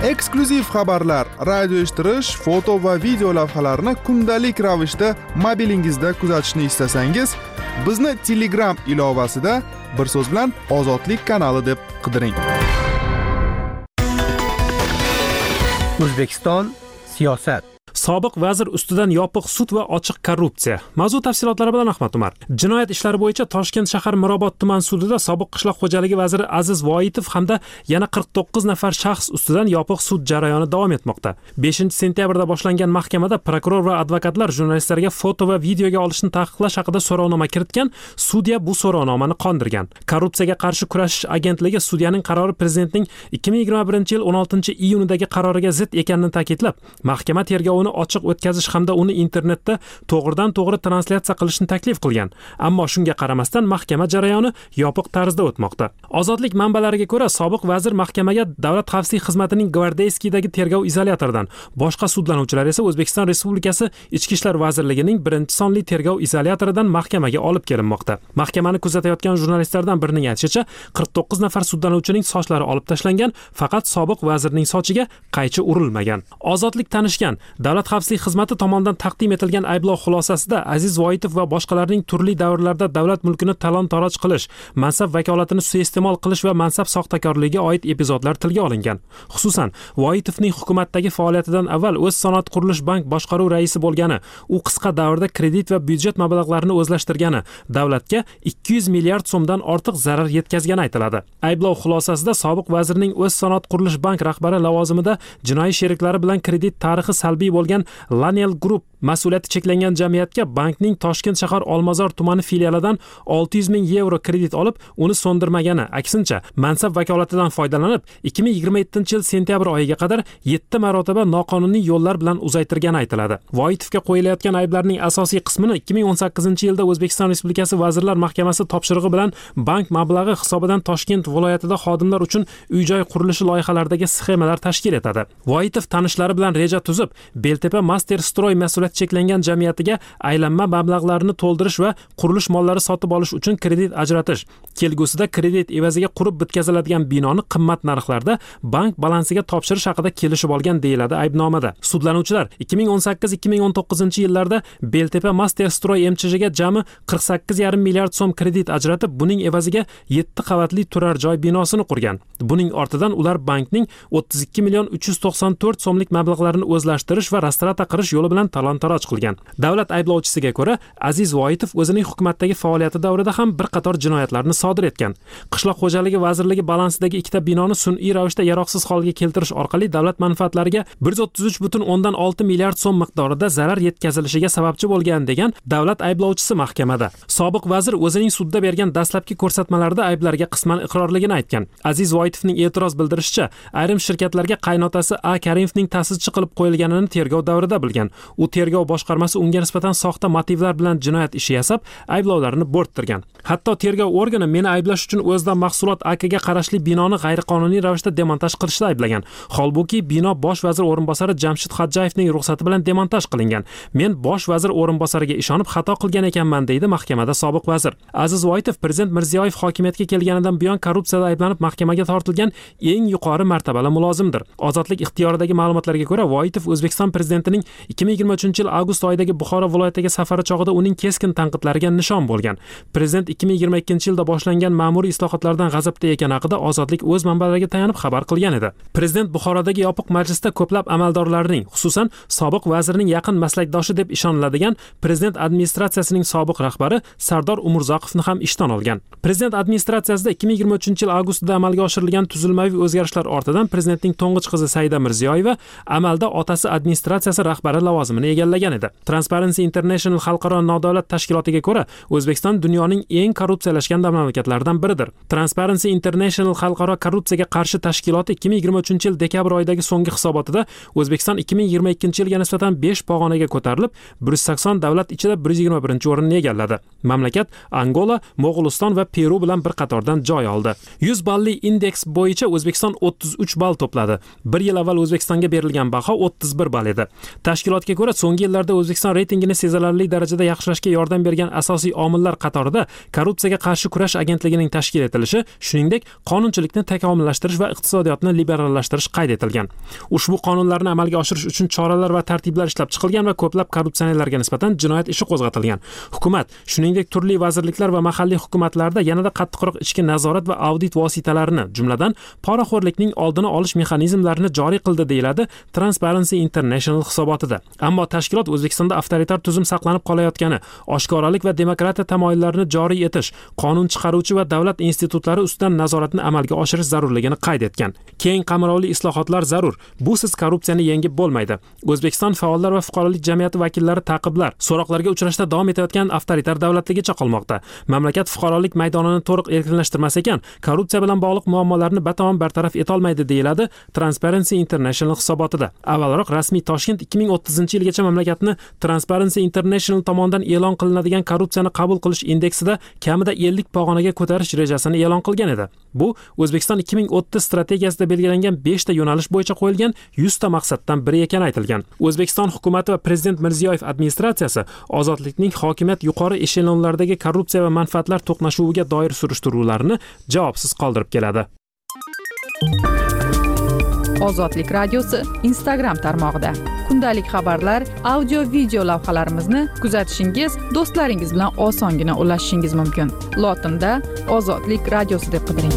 Eksklyuziv xabarlar, radio eshittirish, foto va video lavhalarni kundalik ravishda mobilingizda kuzatishni istasangiz, bizni Telegram ilovasida bir so'z bilan Ozodlik kanali deb qidiring. O'zbekiston siyosat. Sobiq vazir ustidan yopiq sud va ochiq korrupsiya. Mavzu tafsilotlari bilan Ahmad Umar. Jinoyat ishlari bo'yicha Toshkent shahar Mirobod tuman sudida sobiq qishloq xo'jaligi vaziri Aziz Voitov hamda yana 49 nafar shaxs ustidan yopiq sud jarayoni davom etmoqda. 5-sentyabrda boshlangan mahkamada prokuror va advokatlar jurnalistlarga foto va videoga olishni taqiqlash haqida so'rovnoma kiritgan, sudya bu so'rovnomani qondirgan. Korrupsiyaga qarshi kurashish agentligi sudyaning qarori prezidentning 2021-yil 16-iyunidagi qaroriga zid ekanini ta'kidlab, mahkama tergovini ochiq o'tkazish hamda uni internetda to'g'ridan-to'g'ri translyatsiya qilishni taklif qilgan. Ammo shunga qaramasdan mahkama jarayoni yopiq tarzda o'tmoqda. Ozodlik manbalariga ko'ra, sobiq vazir mahkamaga Davlat xavfsizlik xizmatining Gvardeyskiydagi tergov izolyatoridan, boshqa sudlanuvchilar esa O'zbekiston Respublikasi Ichki ishlar vazirligining 1-sonli tergov izolyatoridan mahkamaga olib kelinmoqda. Mahkamani kuzatayotgan jurnalistlardan birining aytishicha, 49 nafar sudlanuvchining sochlari olib tashlangan, faqat sobiq vazirning sochiga qaychi urilmagan. Ozodlik tanishgan Davlat xavfsizlik xizmati tomonidan taqdim etilgan ayblov xulosasida Aziz Voitov va boshqalarning turli davrlarda davlat mulkini talon-taroj qilish, mansab vakolatini suiiste'mol qilish va mansab soxtakorligiga oid epizodlar tilga olingan. Xususan, Voitovning hukumatdagi faoliyatidan avval O'zsanoat qurilish bank boshqaruv raisi bo'lgani, u qisqa davrda kredit va byudjet mablag'larini o'zlashtirgani, davlatga 200 milliard so'mdan ortiq zarar yetkazgani aytiladi. Ayblov xulosasida sobiq vazirning O'zsanoat qurilish bank rahbari lavozimida jinoiy sheriklari bilan kredit tarixi salbiy bo'lgan Lanel Group mas'uliyati cheklangan jamiyatga bankning Toshkent shahar Olmazor tumani filialidan 600 ming yevro kredit olib, uni so'ndirmagani, aksincha mansab vakolatidan foydalanib 2027-yil sentyabr oyiga qadar 7 marotaba noqonuniy yo'llar bilan uzaytirgani aytiladi. Voitovga qo'yilayotgan ayblarning asosiy qismini 2018-yilda O'zbekiston Respublikasi Vazirlar Mahkamasi topshirig'i bilan bank mablag'i hisobidan Toshkent viloyatida xodimlar uchun uy-joy qurilishi loyihalaridagi sxemalar tashkil etadi. Voitov tanishlari bilan reja tuzib, Beltepa Master Stroy mas'uliyati cheklangan jamiyatiga aylanma mablag'larini to'ldirish va qurilish mollari sotib olish uchun kredit ajratish, kelgusida kredit evaziga qurib bitkaziladigan binoni qimmat narxlarda bank balansiga topshirish haqida kelishib olgan deyiladi aybnomada. Sudlanuvchilar 2018-2019-yillarda Beltepa Master Stroy MCHga jami 48,5 milliard so'm kredit ajratib, buning evaziga 7 qavatli turar joy binosini qurgan. Buning ortidan ular bankning 32,394 so'mlik mablag'larini o'zlashtirish va restavratsiya qilish yo'li bilan talon-taroj qilgan. Davlat ayblovchisiga ko'ra, Aziz Voitov o'zining hukumatdagi faoliyati davrida ham bir qator jinoyatlarni sodir etgan. Qishloq xo'jaligi vazirligi balansidagi ikkita binoni sun'iy ravishda yaroqsiz holga keltirish orqali davlat manfaatlariga 133,6 milliard so'm miqdorida zarar yetkazilishiga sababchi bo'lgan degan davlat ayblovchisi mahkamada. Sobiq vazir o'zining sudda bergan dastlabki ko'rsatmalarida ayblarga qisman iqrorligini aytgan. Aziz Voitovning e'tiroz bildirishicha, ayrim shirkatlarga qaynotasi A. Karimovning ta'sischi qilib qo'yilganini tergov davrida bilgan. U tergov boshqarmasi unga nisbatan soxta motivlar bilan jinoyat ishi yasab, ayblovlarini bo'rttirgan. Hatto tergov organi meni ayblash uchun o'zidan mahsulot AKga qarashli binoni g'ayriqonuniy ravishda demontaj qilishda ayblagan. Holbuki bino bosh vazir o'rinbosari Jamshid Xodjayevning ruxsati bilan demontaj qilingan. Men bosh vazir o'rinbosariga ishonib xato qilgan ekanman, deydi mahkamada sobiq vazir. Aziz Voitov Prezident Mirziyoyev hokimiyatga kelganidan buyon korrupsiyada ayblanib mahkamaga tortilgan eng yuqori martabali mulozimdir. Ozodlik ixtiyoridagi ma'lumotlarga ko'ra, Voitov O'zbekiston prezidentining 2023-yil avgust oyidagi Buxoro viloyatiga safari chog'ida uning keskin tanqidlariga nishon bo'lgan. Prezident 2022-yilda boshlangan ma'muriy islohotlardan g'azabda ekani haqida Ozodlik o'z manbalariga tayanib xabar qilgan edi. Prezident Buxorodagi yopiq majlisda ko'plab amaldorlarning, xususan sobiq vazirning yaqin maslakdoshi deb ishoniladigan prezident administratsiyasining sobiq rahbari Sardor Umurzoqovni ham ishdan olgan. Prezident administratsiyasida 2023-yil avgustida amalga oshirilgan tuzilmaviy o'zgarishlar ortidan prezidentning to'ng'ich qizi Saida Mirziyoyeva amalda otasi administratsiyasi rahbari lavozimini egallagan edi. Transparency International xalqaro nodavlat tashkilotiga ko'ra, O'zbekiston dunyoning eng korrupsiyalashgan mamlakatlaridan biridir. Transparency International xalqaro korrupsiyaga qarshi tashkiloti 2023-yil dekabr oyidagi so'nggi hisobotida O'zbekiston 2022-yilga nisbatan 5 pog'onaga ko'tarilib, 180 davlat ichida 121-o'rinni egalladi. Mamlakat Angola, Mo'g'uliston va Peru bilan bir qatordan joy oldi. 100 balli indeks bo'yicha O'zbekiston 33 ball to'pladi. Bir yil avval O'zbekistonga berilgan baho 31 ball edi. Tashkilotga ko'ra, so'nggi yillarda O'zbekiston reytingini sezilarli darajada yaxshilashga yordam bergan asosiy omillar qatorida korrupsiyaga qarshi kurash agentligining tashkil etilishi, shuningdek, qonunchilikni takomillashtirish va iqtisodiyotni liberallashtirish qayd etilgan. Ushbu qonunlarni amalga oshirish uchun choralar va tartiblar ishlab chiqilgan va ko'plab korrupsionerlarga nisbatan jinoyat ishi qo'zg'atilgan. Hukumat, shuningdek, turli vazirliklar va mahalliy hukumatlarda yanada qattiqroq ichki nazorat va audit vositalarini, jumladan poraxo'rlikning oldini olish mexanizmlarini joriy qildi, deyiladi Transparency International hisobotida. Ammo tashkilot O'zbekistonda avtoritar tuzum saqlanib qolayotgani, oshkoralik va demokratiya tamoyillarini joriy etish, qonun chiqaruvchi va davlat institutlari ustidan nazoratni amalga oshirish zarurligini qayd etgan. Keng qamrovli islohotlar zarur. Busiz korrupsiyani yengib bo'lmaydi. O'zbekiston faollar va fuqarolik jamiyati vakillari ta'qiblar, so'roqlarga uchrashda davom etayotgan avtoritar davlatligicha qolmoqda. Mamlakat fuqarolik maydonini to'liq erkinlashtirmas ekan, korrupsiya bilan bog'liq muammolarni batamom bartaraf etolmaydi, deyiladi Transparency International hisobotida. Avvalroq rasmiy Toshkent 2030-yilgacha mamlakatni Transparency International tomonidan e'lon qilinadigan korrupsiyani qabul qilish indeksida kamida 50 pog'onaga ko'tarish rejasini e'lon qilgan edi. Bu O'zbekiston 2030 strategiyasida belgilangan 5 ta yo'nalish bo'yicha qo'yilgan 100 ta maqsaddan biri ekani aytilgan. O'zbekiston hukumati va Prezident Mirziyoyev administratsiyasi ozodlikning hokimiyat yuqori eshelonlaridagi korrupsiya va manfaatlar to'qnashuviga doir surishtiruvlarni javobsiz qoldirib keladi. Ozodlik radiosi Instagram tarmog'ida kundalik xabarlar, audio, video lavhalarimizni kuzatishingiz, do'stlaringiz bilan osongina ulashishingiz mumkin. Lotinda Ozodlik radiosi deb qidiring.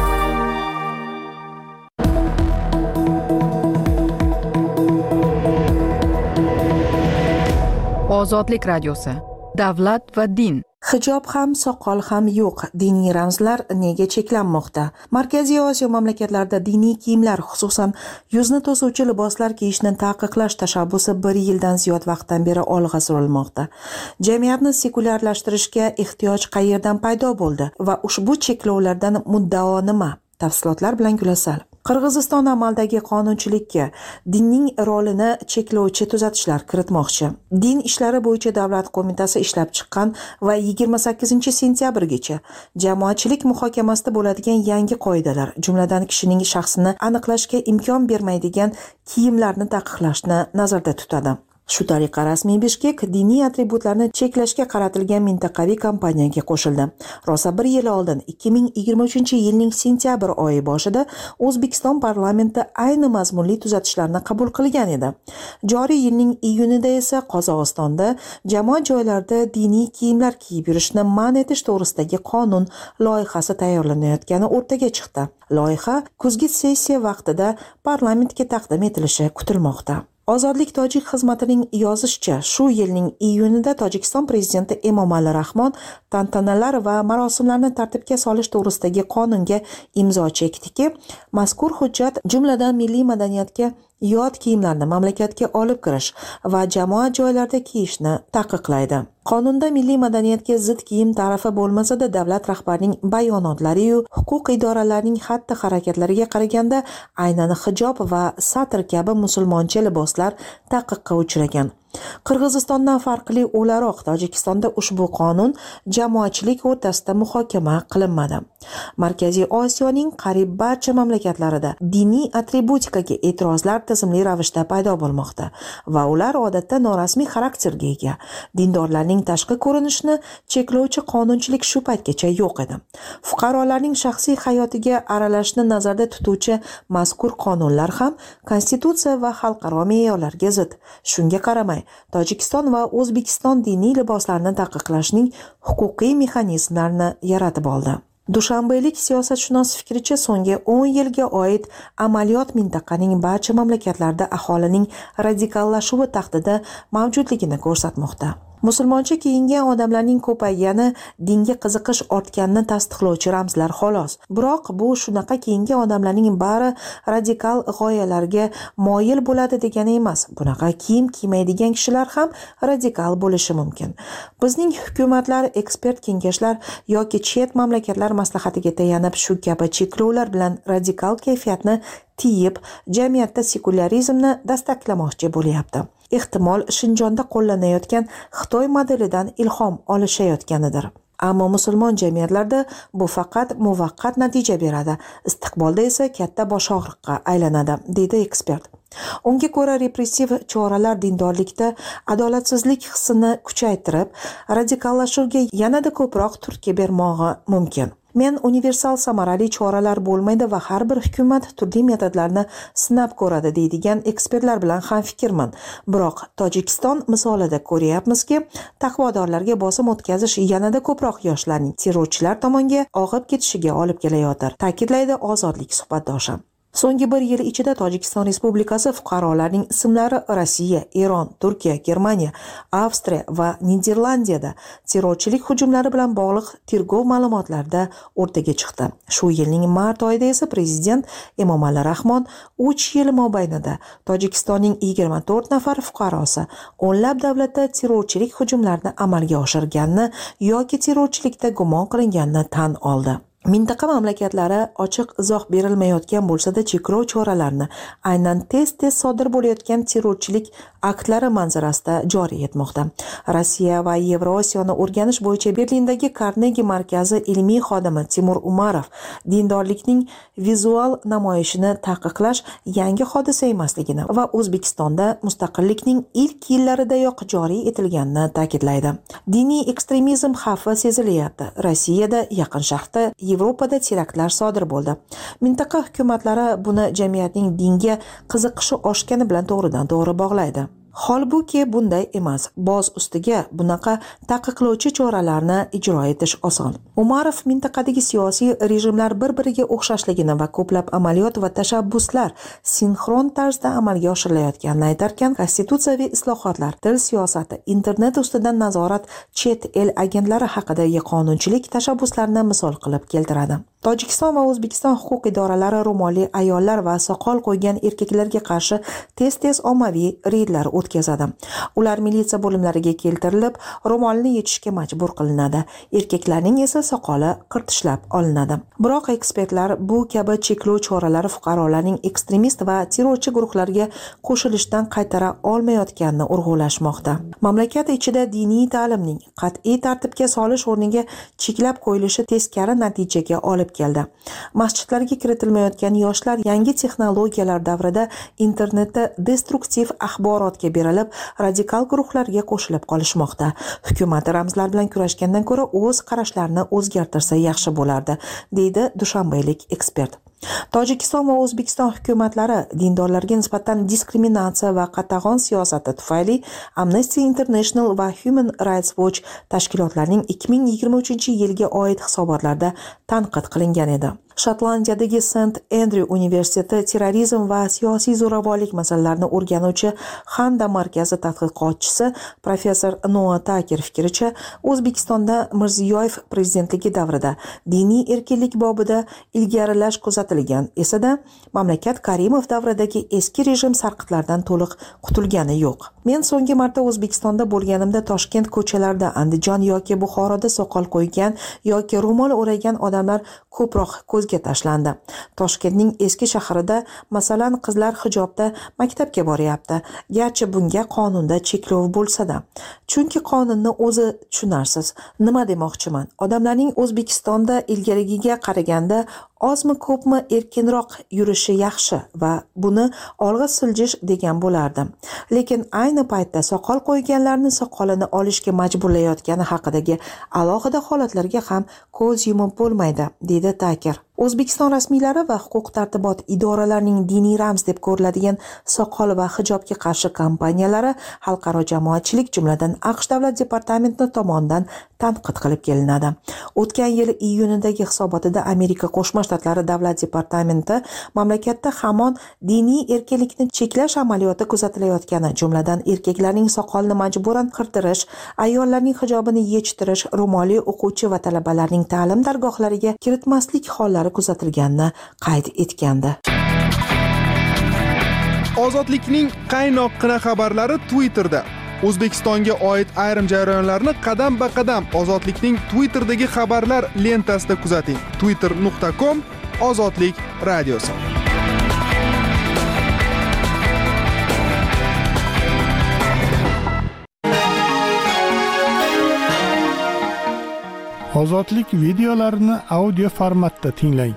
Ozodlik radiosi. Davlat va din. Hijob ham, soqol ham yo'q. Diniy ramzlar nega cheklanmoqda? Markaziy Osiyo mamlakatlarida diniy kiyimlar, xususan yuzni to'suvchi liboslar kiyishni taqiqlash tashabbusi 1 yildan ziyod vaqtdan beri olg'a surilmoqda. Jamiyatni sekulyarlashtirishga ehtiyoj qayerdan paydo bo'ldi va ushbu cheklovlardan muddao nima? Tafsilotlar bilan Gulasal. Qirg'iziston amaldagi qonunchilikka dinning rolini cheklovchi tuzatishlar kiritmoqchi. Din ishlari bo'yicha davlat qo'mitasi ishlab chiqqan va 28-sentyabrgacha jamoatchilik muhokamasida bo'ladigan yangi qoidalar, jumladan kishining shaxsini aniqlashga imkon bermaydigan kiyimlarni taqiqlashni nazarda tutadi. Shu tariqa rasmiy Bishkek diniy atributlarni cheklashga qaratilgan mintaqaviy kampaniyaga qo'shildi. Rosa 1 yil oldin 2023-yilning sentyabr oyi boshida O'zbekiston parlamenti ayni mazmunli tuzatishlarni qabul qilgan edi. Joriy yilning iyunida esa Qozog'istonda jamoat joylarida diniy kiyimlar kiyib yurishni man etish to'g'risidagi qonun loyihasi tayyorlanayotgani o'rtaga chiqdi. Loyiha kuzgi sessiya vaqtida parlamentga taqdim etilishi kutilmoqda. Ozodlik tojik xizmatining yozishicha, shu yilning iyunida Tojikiston prezidenti Emomali Rahmon tantanalar va marosimlarni tartibga solish to'g'risidagi qonunga imzo chekdiki, mazkur hujjat jumladan milliy madaniyatga yot kiyimlarni mamlakatga olib kirish va jamoat joylarida kiyishni taqiqlaydi. Qonunda milliy madaniyatga zid kiyim ta'rifi bo'lmasa-da, davlat rahbarining bayonotlari-yu huquq idoralarining xatti-harakatlariga qaraganda aynan hijob va satr kabi musulmoncha liboslar taqiqqa uchragan. Qirg'izistondan farqli o'laroq Tojikistonda ushbu qonun jamoatchilik o'rtasida muhokama qilinmadi. Markaziy Osiyoning qariyb barcha mamlakatlarida diniy atributikaga e'tirozlar tizimli ravishda paydo bo'lmoqda va ular odatda norasmiy xarakterga ega. Dindorlarning tashqi ko'rinishini cheklovchi qonunchilik shu paytgacha yo'q edi. Fuqarolarning shaxsiy hayotiga aralashishni nazarda tutuvchi mazkur qonunlar ham konstitutsiya va xalqaro me'yorlarga zid. Shunga qaramay, Tojikiston va O'zbekiston diniy liboslarni taqiqlashning huquqiy mexanizmlarini yaratib oldi. Dushanbelik siyosatshunos fikricha, so'nggi 10 yilga oid amaliyot mintaqaning barcha mamlakatlarida aholining radikallashuvi tahdidi mavjudligini ko'rsatmoqda. Musulmoncha kiyingan odamlarning ko'paygani dinga qiziqish ortganini tasdiqlovchi ramzlar xolos. Biroq bu shunaqa kiyingan odamlarning bari radikal g'oyalarga moyil bo'ladi degani emas. Bunaqa kiyim kiymaydigan kishilar ham radikal bo'lishi mumkin. Bizning hukumatlar, ekspert kengashlar yoki chet mamlakatlar maslahatiga tayanib shu kabi cheklovlar bilan radikal kayfiyatni tiyib, jamiyatda sekularizmni dastaklamoqchi bo'lyapti. ehtimol Shinjonda qo'llanayotgan Xitoy modelidan ilhom olishayotganidir. Ammo musulmon jamiyatlarda bu faqat muvaqqat natija beradi, istiqbolda esa katta bosh og'riqqa aylanadi, deydi ekspert. Unga ko'ra, repressiv choralar dindorlikda adolatsizlik hissini kuchaytirib, radikallashuvga yanada ko'proq turtki bermog'i mumkin. Men universal samarali choralar bo'lmaydi va har bir hukumat turli metodlarni sinab ko'radi deydigan ekspertlar bilan ham fikrman. Biroq Tojikiston misolida ko'ryapmizki, taqvodorlarga bosim o'tkazish yanada ko'proq yoshlarning terrorchilar tomonga og'ib ketishiga olib kelayotir, ta'kidlaydi Ozodlik suhbatdoshi. So'nggi bir yil ichida Tojikiston Respublikasi fuqarolarining ismlari Rossiya, Eron, Turkiya, Germaniya, Avstriya va Niderlandiyada terrorchilik hujumlari bilan bog'liq tergov ma'lumotlarida o'rtaga chiqdi. Shu yilning mart oyida esa prezident Emomali Rahmon 3 yil mobaynida Tojikistonning 24 nafar fuqarosi o'nlab davlatda terrorchilik hujumlarini amalga oshirganini yoki terrorchilikda gumon qilinganini tan oldi. Mintaqa mamlakatlari ochiq izoh berilmayotgan bo'lsa-da, cheklov choralarini aynan tez-tez sodir bo'layotgan terrorchilik aktlari manzarasida joriy etmoqda. Rossiya va Yevrosiyoni o'rganish bo'yicha Berlindagi Carnegie markazi ilmiy xodimi Timur Umarov dindorlikning vizual namoyishini taqiqlash yangi hodisa emasligini va O'zbekistonda mustaqillikning ilk yillaridayoq joriy etilganini ta'kidlaydi. Diniy ekstremizm xavfi sezilyapti. Rossiyada, Yaqin Sharqda, Yevropada teraktlar sodir bo'ldi. Mintaqa hukumatlari buni jamiyatning dinga qiziqishi oshgani bilan to'g'ridan-to'g'ri bog'laydi. Holbuki bunday emas. Boz ustiga bunaqa taqiqlovchi choralarni ijro etish oson. Umarov mintaqadagi siyosiy rejimlar bir-biriga o'xshashligini va ko'plab amaliyot va tashabbuslar sinxron tarzda amalga oshirilayotganini aytarkan, konstitutsiyaviy islohotlar, til siyosati, internet ustidan nazorat, chet el agentlari haqidagi qonunchilik tashabbuslarini misol qilib keltiradi. Tojikiston va O'zbekiston huquq idoralari ro'molli ayollar va soqol qo'ygan erkaklarga qarshi tez-tez ommaviy reydlar o'tkazadi. Ular militsiya bo'limlariga keltirilib, ro'molni yechishga majbur qilinadi. Erkaklarning esa soqoli qirtishlab olinadi. Biroq ekspertlar bu kabi cheklov choralari fuqarolarning ekstremist va terrorchi guruhlarga qo'shilishdan qaytara olmayotganini urg'ulashmoqda. Mamlakat ichida diniy ta'limning qat'iy tartibga solish o'rniga cheklab qo'yilishi teskari natijaga olib keldi. Masjidlarga kiritilmayotgan yoshlar yangi texnologiyalar davrida internetda destruktiv axborotga berilib, radikal guruhlarga qo'shilib qolishmoqda. Hukumat ramzlar bilan kurashgandan ko'ra o'z qarashlarini o'zgartirsa yaxshi bo'lardi, deydi dushanbeylik ekspert. Tojikiston va O'zbekiston hukumatlari dindorlarga nisbatan diskriminatsiya va qatag'on siyosati tufayli Amnesty International va Human Rights Watch tashkilotlarining 2023-yilga oid hisobotlarda tanqid qilingan edi. Shotlandiyadagi St. Andrew universiteti terrorizm va siyosiy zo'ravonlik masalalarini o'rganuvchi Handa markazi tadqiqotchisi professor Noah Tucker fikricha, O'zbekistonda Mirziyoyev prezidentligi davrida diniy erkinlik bobida ilgarilash kuzatilgan esa-da, mamlakat Karimov davridagi eski rejim sarqitlardan to'liq qutulgani yo'q. Men so'nggi marta O'zbekistonda bo'lganimda Toshkent ko'chalarida, Andijon yoki Buxoroda soqol qo'ygan yoki ro'mol o'ragan odamlar ko'proq ko'zga tashlandi. Toshkentning eski shahrida masalan qizlar hijobda maktabga boryapti. Garchi bunga qonunda cheklov bo'lsa-da. Chunki qonunni o'zi tushunarsiz. Nima demoqchiman? Odamlarning O'zbekistonda ilgarigiga qaraganda ozmi ko'pmi erkinroq yurishi yaxshi va buni olg'a siljish degan bo'lardim. Lekin ayni paytda soqol qo'yganlarni soqolini olishga majburlayotgani haqidagi alohida holatlarga ham ko'z yumib bo'lmaydi, deydi Tucker. O'zbekiston rasmiylari va huquq-tartibot idoralarining diniy ramz deb ko'riladigan soqol va hijobga qarshi kampaniyalari xalqaro jamoatchilik, jumladan AQSh davlat departamenti tomonidan tanqid qilib kelinadi. O'tgan yil iyunidagi hisobotida Amerika Qo'shma Shtatlari davlat departamenti mamlakatda hamon diniy erkinlikni cheklash amaliyoti kuzatilayotgani, jumladan erkaklarning soqolini majburan qirtirish, ayollarning hijobini yechtirish, ro'molli o'quvchi va talabalarning ta'lim dargohlariga kiritmaslik hollari kuzatilganini qayd etgandi. Ozodlikning qaynoqqina xabarlari Twitterda. O'zbekistonga oid ayrim jarayonlarni qadam-ba-qadam Ozodlikning Twitterdagi xabarlar lentasida kuzating. twitter.com/ozodlik radiosi. Ozodlik videolarini audio formatda tinglang.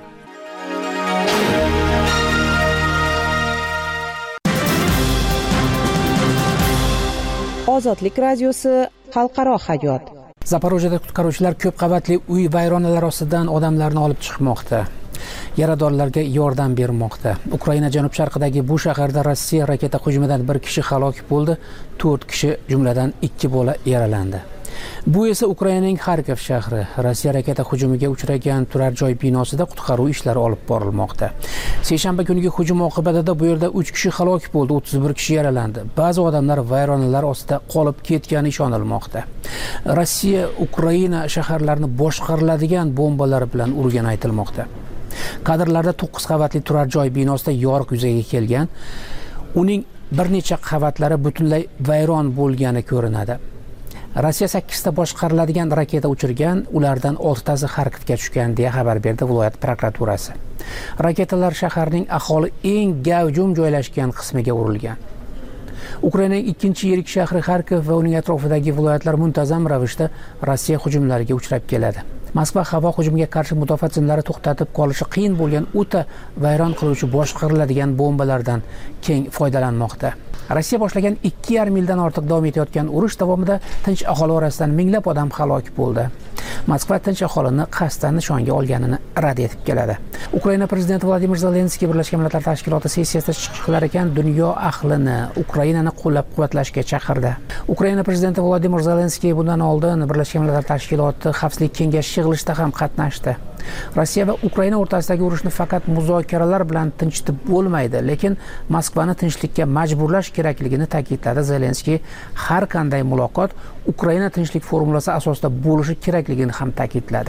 Ozodlik radiosi xalqaro hayot. Zaporojyeda qutqaruvchilar ko'p qavatli uy vayronalari ostidan odamlarni olib chiqmoqda. Yaradorlarga yordam bermoqda. Ukraina janub-sharqidagi bu shaharda Rossiya raketa hujumidan 1 kishi halok bo'ldi, 4 kishi jumladan 2 bola yaralandi. Bu esa Ukrainaning Xarkov shahri. Rossiya raketa hujumiga uchragan turar joy binosida qutqaruv ishlari olib borilmoqda. Seshanba kuniga hujum oqibatida bu yerda 3 kishi halok bo'ldi, 31 kishi yaralandi. Ba'zi odamlar vayronalar ostida qolib ketgani ishonilmoqda. Rossiya Ukraina shaharlarini boshqariladigan bombalar bilan urgani aytilmoqda. Kadrlarda 9 qavatli turar joy binosida yoriq yuzaga kelgan. Uning bir necha qavatlari butunlay vayron bo'lgani ko'rinadi. Rossiya 8 ta boshqariladigan raketa uchirgan, ulardan 6 tasi Xarkovga tushgan deya xabar berdi viloyat prokuraturasi. Raketalar shaharning aholi eng gavjum joylashgan qismiga urilgan. Ukrainaning ikkinchi yirik shahri Xarkov va uning atrofidagi viloyatlar muntazam ravishda Rossiya hujumlariga uchrab keladi. Moskva havo hujumiga qarshi mudofaa tizimlari to'xtatib qolishi qiyin bo'lgan o'ta vayron qiluvchi boshqariladigan bombalardan keng foydalanmoqda. Rossiya boshlagan 2,5 yildan ortiq davom etayotgan urush davomida tinch aholi orasidan minglab odam halok bo'ldi. Moskva tinch aholini qasddan nishonga olganini rad etib keladi. Ukraina prezidenti Vladimir Zelenskiy Birlashgan Millatlar Tashkiloti sessiyasida chiqishlar ekan dunyo ahlini Ukrainani qo'llab-quvvatlashga chaqirdi. Ukraina prezidenti Vladimir Zelenskiy bundan oldin Birlashgan Millatlar Tashkiloti Xavfsizlik kengashi yig'ilishida ham qatnashdi. Rossiya va Ukraina o'rtasidagi urushni faqat muzokaralar bilan tinchitib bo'lmaydi, lekin Moskvani tinchlikka majburlash kerakligini ta'kidladi Zelenskiy. Har qanday muloqot Ukraina tinchlik formulasi asosida bo'lishi kerakligini ham ta'kidladi.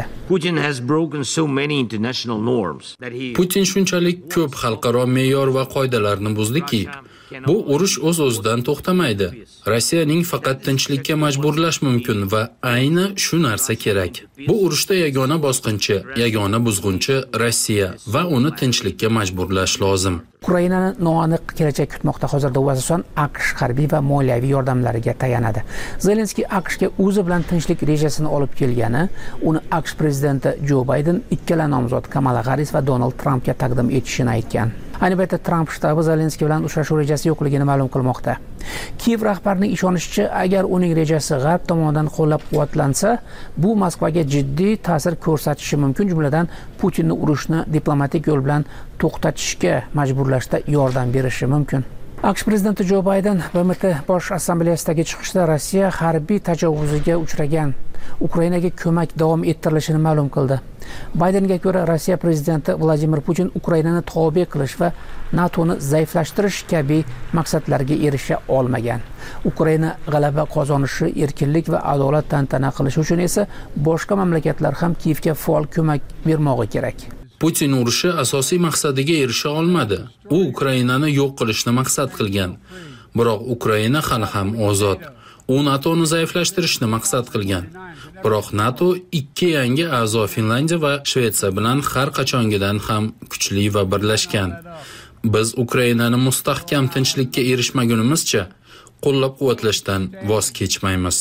Putin shunchalik ko'p xalqaro me'yor va qoidalarni buzdiki, bu urush o'z-o'zidan to'xtamaydi. Rossiyaning faqat tinchlikka majburlash mumkin va ayni shu narsa kerak. Bu urushda yagona bosqinchi, yagona buzg'unchi Rossiya va uni tinchlikka majburlash lozim. Ukrainani noaniq kelajak kutmoqda. Hozirda u asosan AQSh harbiy va moliyaviy yordamlariga tayanadi. Zelenskiy AQShga o'zi bilan tinchlik rejasini olib kelgani, uni AQSh prezidenti Jo Bayden ikkala nomzod Kamala Harris va Donald Trampga taqdim etishini aytgan. Ayni paytda Tramp shtabi Zelenskiy bilan uchrashuv rejasi yo'qligini ma'lum qilmoqda. Kiyev rahbarining ishonishicha, agar uning rejasi G'arb tomonidan qo'llab-quvvatlansa, bu Moskvaga jiddiy ta'sir ko'rsatishi mumkin, jumladan Putinni urushni diplomatik yo'l bilan to'xtatishga majburlashda yordam berishi mumkin. AQSh prezidenti Jo Bayden BMT bosh assambleyasidagi chiqishda Rossiya harbiy tajovuzga uchragan Ukrainaga ko'mak davom ettirilishini ma'lum qildi. Baydenga ko'ra, Rossiya prezidenti Vladimir Putin Ukrainani tobe qilish va NATOni zaiflashtirish kabi maqsadlarga erisha olmagan. Ukraina g'alaba qozonishi, erkinlik va adolat tantana qilishi uchun esa boshqa mamlakatlar ham Kiyevga faol ko'mak bermog'i kerak. Putin urushi asosiy maqsadiga erisha olmadi. U Ukrainani yo'q qilishni maqsad qilgan. Biroq Ukraina hali ham ozod. U NATOni zaiflashtirishni maqsad qilgan. Biroq NATO 2 yangi a'zo Finlandiya va Shvetsiya bilan har qachongidan ham kuchli va birlashgan. Biz Ukrainani mustahkam tinchlikka erishmagunimizcha qo'llab-quvvatlashdan voz kechmaymiz.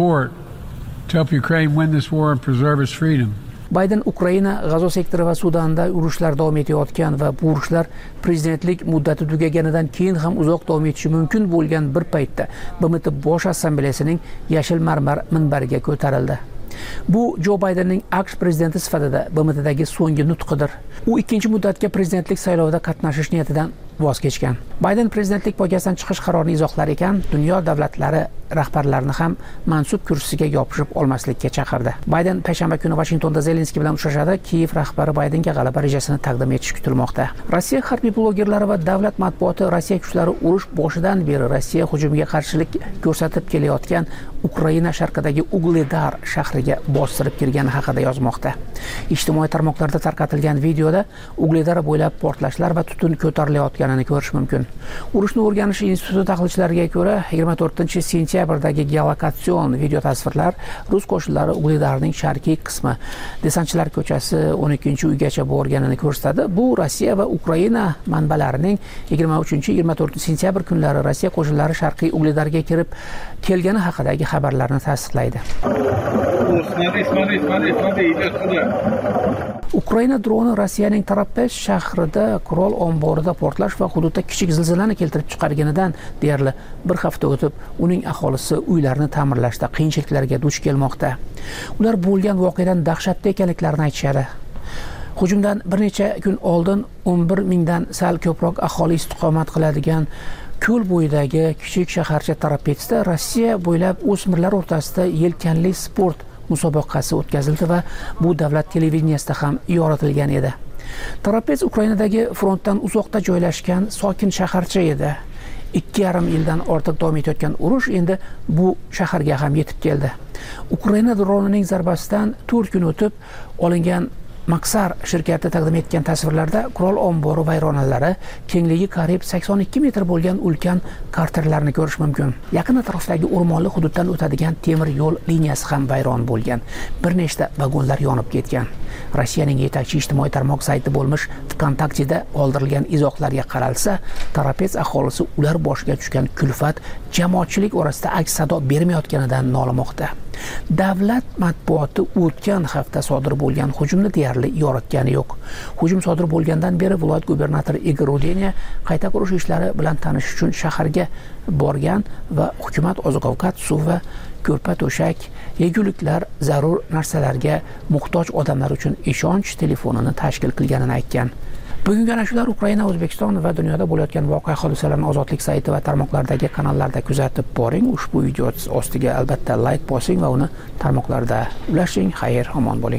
Bayden Ukraina, G'azo sektori va Sudanda urushlar davom etayotgan va bu urushlar prezidentlik muddati tugaganidan keyin ham uzoq davom etishi mumkin bo'lgan bir paytda BMT bosh assambleyasining yashil marmar minbariga ko'tarildi. Bu Jo Baydenning AQSh prezidenti sifatida BMTdagi so'nggi nutqidir. U ikkinchi muddatga prezidentlik saylovida qatnashish niyatidan voz kechgan. Bayden prezidentlik poygasidan chiqish qarorini izohlar ekan, dunyo davlatlari rahbarlarini ham mansub kursisiga yopishib olmaslikka chaqirdi. Bayden payshanba kuni Washingtonda Zelenskiy bilan uchrashadi. Kiyev rahbari Baydenga g'alaba rejasini taqdim etishi kutilmoqda. Rossiya harbiy blogerlari va davlat matbuoti Rossiya kuchlari urush boshidan beri Rossiya hujumiga qarshilik ko'rsatib kelayotgan Ukraina sharqidagi Ugledar shahriga bostirib kirgani haqida yozmoqda. Ijtimoiy tarmoqlarda tarqatilgan videoda Ugledar bo'ylab portlashlar va tutun ko'tarilayotganini ko'rish mumkin. Urushni o'rganish instituti tahlilchilariga ko'ra, 24-sentyabrdagi geolokatsion video tasvirlar rus qo'shinlari Ugledarning sharqiy qismi Desantchilar ko'chasi 12-uygacha borganini ko'rsatadi. Bu Rossiya va Ukraina manbalarining 23-24-sentyabr kunlari Rossiya qo'shinlari sharqiy Ugledarga kirib kelgani haqidagi xabarlarni tasdiqlaydi. Ukraina droni Rossiyaning Tarapes shahrida qurol omborida portlash va hududda kichik zilzilani keltirib chiqarganidan deyarli bir hafta o'tib, uning aholisi uylarini ta'mirlashda qiyinchiliklarga duch kelmoqda. Ular bo'lgan voqeadan dahshatli ekanliklarini aytishadi. Hujumdan bir necha kun oldin 11 mingdan sal ko'proq aholi istiqomat qiladigan ko'l bo'yidagi kichik shaharcha Tarapetsda Rossiya bo'ylab o'smirlar o'rtasida yelkanli sport musobaqasi o'tkazildi va bu davlat televideniyasida ham yoritilgan edi. Tarapets Ukrainadagi frontdan uzoqda joylashgan sokin shaharcha edi. 2,5 yildan ortiq davom etayotgan urush endi bu shaharga ham yetib keldi. Ukraina dronining zarbasidan 4 kun o'tib olingan Maxar shirkati taqdim etgan tasvirlarda qurol ombori vayronalari, kengligi qariyb 82 metr bo'lgan ulkan karterlarni ko'rish mumkin. Yaqin atrofdagi o'rmonli hududdan o'tadigan temir yo'l liniyasi ham vayron bo'lgan. Bir nechta vagonlar yonib ketgan. Rossiyaning yetakchi ijtimoiy tarmoq sayti bo'lmish VKontakte'da qoldirilgan izohlarga qaralsa, Tarapets aholisi ular boshiga tushgan kulfat jamoatchilik orasida aks sado bermayotganidan nolimoqda. Davlat matbuoti o'tgan hafta sodir bo'lgan hujumni deyarli yoritgani yo'q. Hujum sodir bo'lgandan beri viloyat gubernatori Igor Udeniya qayta qurish ishlari bilan tanishish uchun shaharga borgan va hukumat oziq-ovqat, suv va ko'rpa-to'shak, yeguliklar, zarur narsalarga muhtoj odamlar uchun ishonch telefonini tashkil qilganini aytgan. Bugungi ana shular Ukraina, O'zbekiston va dunyoda bo'layotgan voqea hodisalarini Ozodlik sayti va tarmoqlardagi kanallarda kuzatib boring. Ushbu video ostiga albatta like bosing va uni tarmoqlarda ulashing. Xayr, omon bo'ling.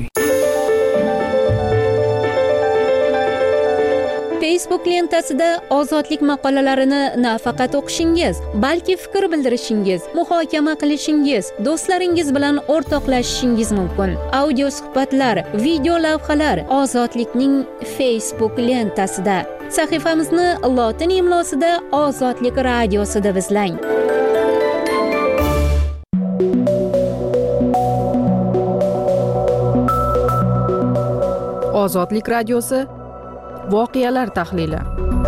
Facebook lentasida ozodlik maqolalarini nafaqat o'qishingiz, balki fikr bildirishingiz, muhokama qilishingiz, do'stlaringiz bilan o'rtoqlashishingiz mumkin. Audio suhbatlar, video lavhalar Ozodlikning Facebook lentasida. Sahifamizni lotin imlosida Ozodlik radiosida izlang. Ozodlik radiosi voqealar tahlili.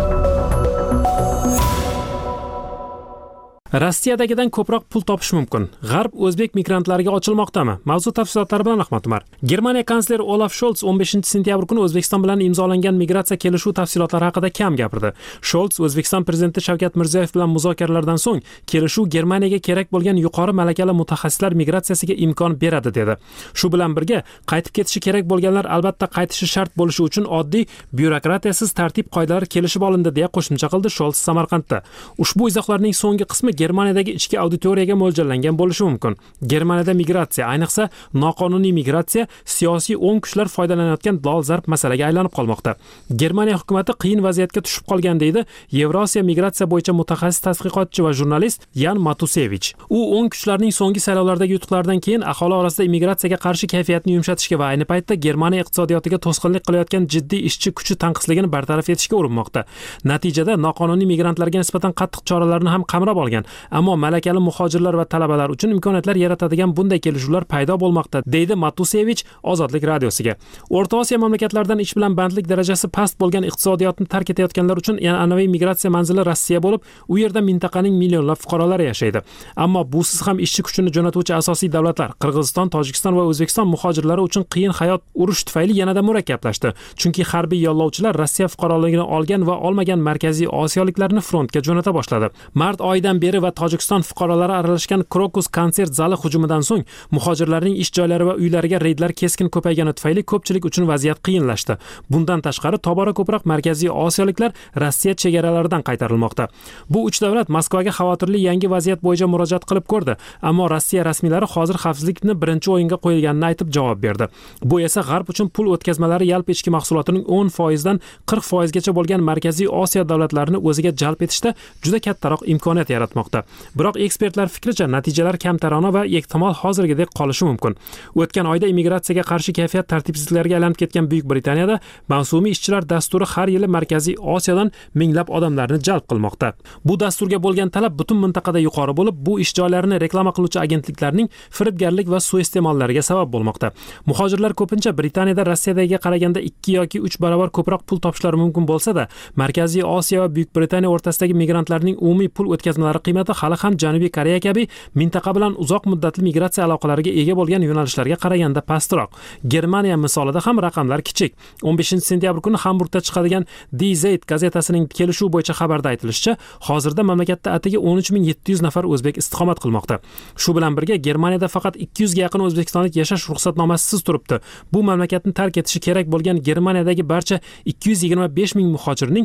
Rossiyadagidan ko'proq pul topish mumkin. G'arb o'zbek migrantlariga ochilmoqdami? Mavzu tafsilotlari bilan Ahmad Umar. Germaniya kansleri Olaf Scholz 15-sentyabr kuni O'zbekiston bilan imzolangan migratsiya kelishuv tafsilotlari haqida kam gapirdi. Scholz O'zbekiston prezidenti Shavkat Mirziyoyev bilan muzokaralardan so'ng kelishuv Germaniyaga kerak bo'lgan yuqori malakali mutaxassislar migratsiyasiga imkon beradi dedi. Shu bilan birga qaytib ketishi kerak bo'lganlar albatta qaytishi shart bo'lishi uchun oddiy byurokratiyasiz tartib qoidalari kelishib olindi deya qo'shimcha qildi Scholz Samarqandda. Ushbu izohlarning so'nggi qismi Germaniyadagi ichki auditoriyaga mo'ljallangan bo'lishi mumkin. Germaniyada migratsiya, ayniqsa noqonuniy migratsiya siyosiy o'ng kuchlar foydalanayotgan dolzarb masalaga aylanib qolmoqda. Germaniya hukumatı qiyin vaziyatga tushib qolgan deydi Yevrosiya migratsiya bo'yicha mutaxassis tadqiqotchi va jurnalist Yan Matusevich. U o'ng kuchlarning so'nggi saylovlardagi yutuqlardan keyin aholi orasida immigratsiyaga qarshi kayfiyatni yumshatishga va ayni paytda Germaniya iqtisodiyotiga to'sqinlik qilayotgan jiddiy ishchi kuchi tanqisligini bartaraf etishga urinmoqda. Natijada noqonuniy migrantlarga nisbatan qattiq choralarni ham qamrab olgan. Ammo malakali muhojirlar va talabalar uchun imkoniyatlar yaratadigan bunday kelishuvlar paydo bo'lmoqda, deydi Matusevich Ozodlik radiosiga. O'rta Osiyo mamlakatlaridan ish bilan bandlik darajasi past bo'lgan iqtisodiyotni tark etayotganlar uchun an'anaviy migratsiya manzili Rossiya bo'lib, u yerda mintaqaning millionlab fuqarolari yashaydi. Ammo busiz ham ishchi kuchini jo'natuvchi asosiy davlatlar Qirg'iziston, Tojikiston va O'zbekiston muhojirlari uchun qiyin hayot urush tufayli yanada murakkablashdi. Chunki harbiy yollovchilar Rossiya fuqaroligini olgan va olmagan Markaziy Osiyoliklarni frontga jo'nata boshladi. Mart oyidan beri va Tojikiston fuqarolari aralashgan Krokus konsert zali hujumidan so'ng muhojirlarning ish joylari va uylariga reydlar keskin ko'paygani tufayli ko'pchilik uchun vaziyat qiyinlashdi. Bundan tashqari tobora ko'proq Markaziy Osiyoliklar Rossiya chegaralaridan qaytarilmoqda. Bu uch davlat Moskvaga xavotirli yangi vaziyat bo'yicha murojaat qilib ko'rdi, ammo Rossiya rasmiylari hozir xavfsizlikni birinchi o'yinga qo'yilganini aytib javob berdi. Bu esa G'arb uchun pul o'tkazmalari yalp ichki mahsulotining 10% dan 40% gacha bo'lgan Markaziy Osiyo davlatlarini o'ziga jalb etishda juda kattaroq imkoniyat yaratmoqda. Biroq ekspertlar fikricha natijalar kamtarona va ehtimol hozirgidek qolishi mumkin. O'tgan oyda immigratsiyaga qarshi kayfiyat tartibsizliklarga aylanib ketgan Buyuk Britaniyada mavsumiy ishchilar dasturi har yili Markaziy Osiyodan minglab odamlarni jalb qilmoqda. Bu dasturga bo'lgan talab butun mintaqada yuqori bo'lib, bu ish joylarini reklama qiluvchi agentliklarning firibgarlik va suiiste'mollariga sabab bo'lmoqda. Muhojirlar ko'pincha Britaniyada Rossiyadagiga qaraganda 2 yoki 3 barobar ko'proq pul topishlari mumkin bo'lsa-da, Markaziy Osiyo va Buyuk Britaniya o'rtasidagi migrantlarning umumiy pul o'tkazmalari qiymati hokimiyati hali ham Janubiy Koreya kabi mintaqa bilan uzoq muddatli migratsiya aloqalariga ega bo'lgan yo'nalishlarga qaraganda pastroq. Germaniya misolida ham raqamlar kichik. 15-sentyabr kuni Hamburgda chiqadigan Die Zeit gazetasining kelishuv bo'yicha xabarda aytilishicha, hozirda mamlakatda atigi 13700 nafar o'zbek istiqomat qilmoqda. Shu bilan birga Germaniyada faqat 200 ga yaqin o'zbekistonlik yashash ruxsatnomasisiz turibdi. Bu mamlakatni tark etishi kerak bo'lgan Germaniyadagi barcha 225 ming muhojirning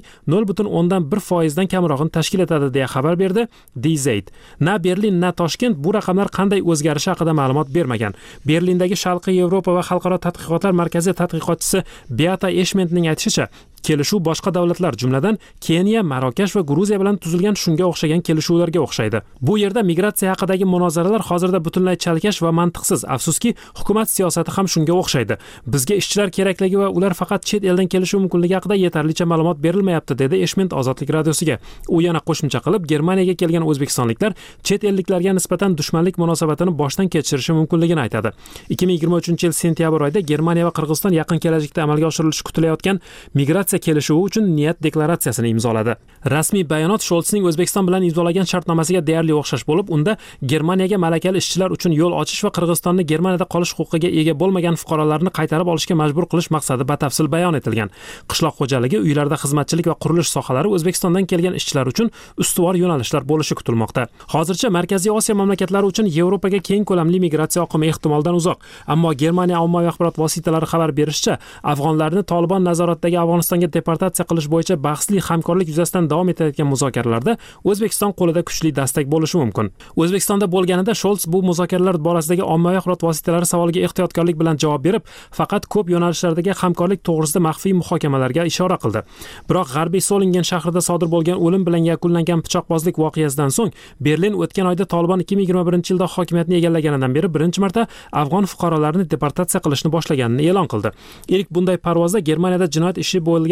0.1% dan kamrog'ini tashkil etadi deya xabar berdi Die Zeit. Na Berlin, na Toshkent bu raqamlar qanday o'zgarishi haqida ma'lumot bermagan. Berlindagi Sharqiy Yevropa va xalqaro tadqiqotlar markazi tadqiqotchisi Beata Eshmentning aytishicha, kelishuv boshqa davlatlar, jumladan Keniya, Marokash va Gruziya bilan tuzilgan shunga o'xshagan kelishuvlarga o'xshaydi. Bu yerda migratsiya haqidagi munozaralar hozirda butunlay chalkash va mantiqsiz. Afsuski, hukumat siyosati ham shunga o'xshaydi. Bizga ishchilar kerakligi va ular faqat chet eldan kelishi mumkinligi haqida yetarlicha ma'lumot berilmayapti, dedi Eshment Ozodlik radiosiga. U yana qo'shimcha qilib, Germaniyaga kelgan o'zbekistonliklar chet elliklarga nisbatan dushmanlik munosabatini boshdan kechirishi mumkinligini aytadi. 2023-yil sentyabr oyida Germaniya va Qirg'iziston yaqin kelajakda amalga oshirilishi kutilayotgan migratsiya kelishuvi uchun niyat deklaratsiyasini imzoladi. Rasmiy bayonot Sholtsning O'zbekiston bilan imzolagan shartnomasiga deyarli o'xshash bo'lib, unda Germaniyaga malakali ishchilar uchun yo'l ochish va Qirg'izistonni Germaniyada qolish huquqiga ega bo'lmagan fuqarolarni qaytarib olishga majbur qilish maqsadi batafsil bayon etilgan. Qishloq xo'jaligi, uylarda xizmatchilik va qurilish sohalari O'zbekistondan kelgan ishchilar uchun ustuvor yo'nalishlar bo'lishi kutilmoqda. Hozircha Markaziy Osiyo mamlakatlari uchun Yevropaga keng ko'lamli migratsiya oqimi ehtimoldan uzoq. Ammo Germaniya ommaviy axborot vositalari xabar berishicha, afg'onlarni Tolibon nazoratidagi Afg'onistonga deportatsiya qilish bo'yicha bahsli hamkorlik yuzasidan davom etayotgan muzokaralarda O'zbekiston qo'lida kuchli dastak bo'lishi mumkin. O'zbekistonda bo'lganida Sholts bu muzokaralar borasidagi ommaviy axborot vositalari savoliga ehtiyotkorlik bilan javob berib, faqat ko'p yo'nalishlardagi hamkorlik to'g'risida maxfiy muhokamalarga ishora qildi. Biroq G'arbiy Solingen shahrida sodir bo'lgan o'lim bilan yakunlangan pichoqbozlik voqeasidan so'ng Berlin o'tgan oyda Tolibon 2021-yilda hokimiyatni egallaganidan beri birinchi marta afg'on fuqarolarini deportatsiya qilishni boshlaganini e'lon qildi. Ilk bunday parvozda Germaniyada jinoyat ishi bo'lgan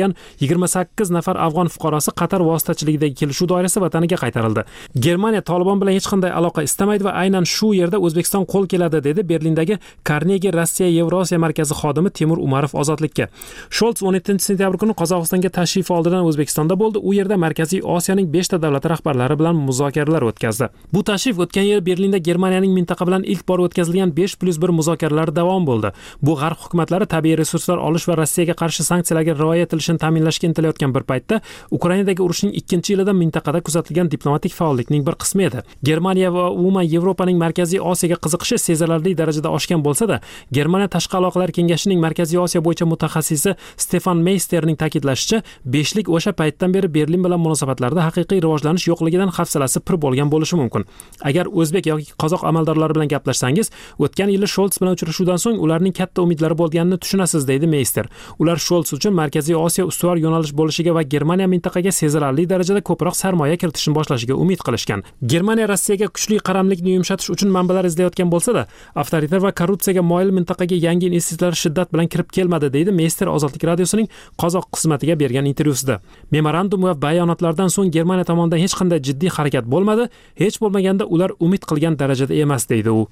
28 nafar afg'on fuqarosi Qatar vositachiligidagi kelishuv doirasida vataniga qaytarildi. Germaniya Tolibon bilan hech qanday aloqa istamaydi va aynan shu yerda O'zbekiston qo'l keladi, dedi Berlindagi Carnegie Rossiya Yevrosiya markazi xodimi Temur Umarov Ozodlikka. Sholts 17-sentyabr kuni Qozog'istonga tashrif oldidan O'zbekistonda bo'ldi. U yerda Markaziy Osiyoning 5 ta davlati rahbarlari bilan muzokaralar o'tkazdi. Bu tashrif o'tgan yil Berlinda Germaniyaning mintaqa bilan ilk bor o'tkazilgan 5+1 muzokaralar davom bo'ldi. Bu g'arb hukumatlari tabiiy resurslar olish va Rossiyaga qarshi sanksiyalarga rioya etilishini ta'minlashga intilayotgan bir paytda Ukrainadagi urushning 2-yilida mintaqada kuzatilgan diplomatik faollikning bir qismi edi. Germaniya va umuman Yevropaning Markaziy Osiyoga qiziqishi sezilarli darajada oshgan bo'lsa-da, Germaniya Tashqi aloqalar kengashining Markaziy Osiyo bo'yicha mutaxassisi Stefan Meisterning ta'kidlashicha, 5lik o'sha paytdan beri Berlin bilan munosabatlarda haqiqiy rivojlanish yo'qligidan hafsalasi pir bo'lgan bo'lishi mumkin. Agar o'zbek yoki qozoq amaldorlari bilan gaplashsangiz, o'tgan yili Sholts bilan uchrashuvdan so'ng ularning katta umidlari bo'lganini tushunasiz, deydi Meister. Ular Sholts uchun Markaziy Osiyo ustuvor yo'nalish bo'lishiga va Germaniya mintaqaga sezilarli darajada ko'proq sarmoya kiritishni boshlashiga umid qilishgan. Germaniya Rossiyaga kuchli qaramlikni yumshatish uchun manbalar izlayotgan bo'lsa-da, avtoritar va korrupsiyaga moyil mintaqaga yangi investitsiyalar shiddat bilan kirib kelmadi, deydi Meister Ozodlik radiosining qozoq qismatiga bergan intervyusida. Memorandum va bayonotlardan so'ng Germaniya tomonidan hech qanday jiddiy harakat bo'lmadi, hech bo'lmaganda ular umid qilgan darajada emas, deydi u.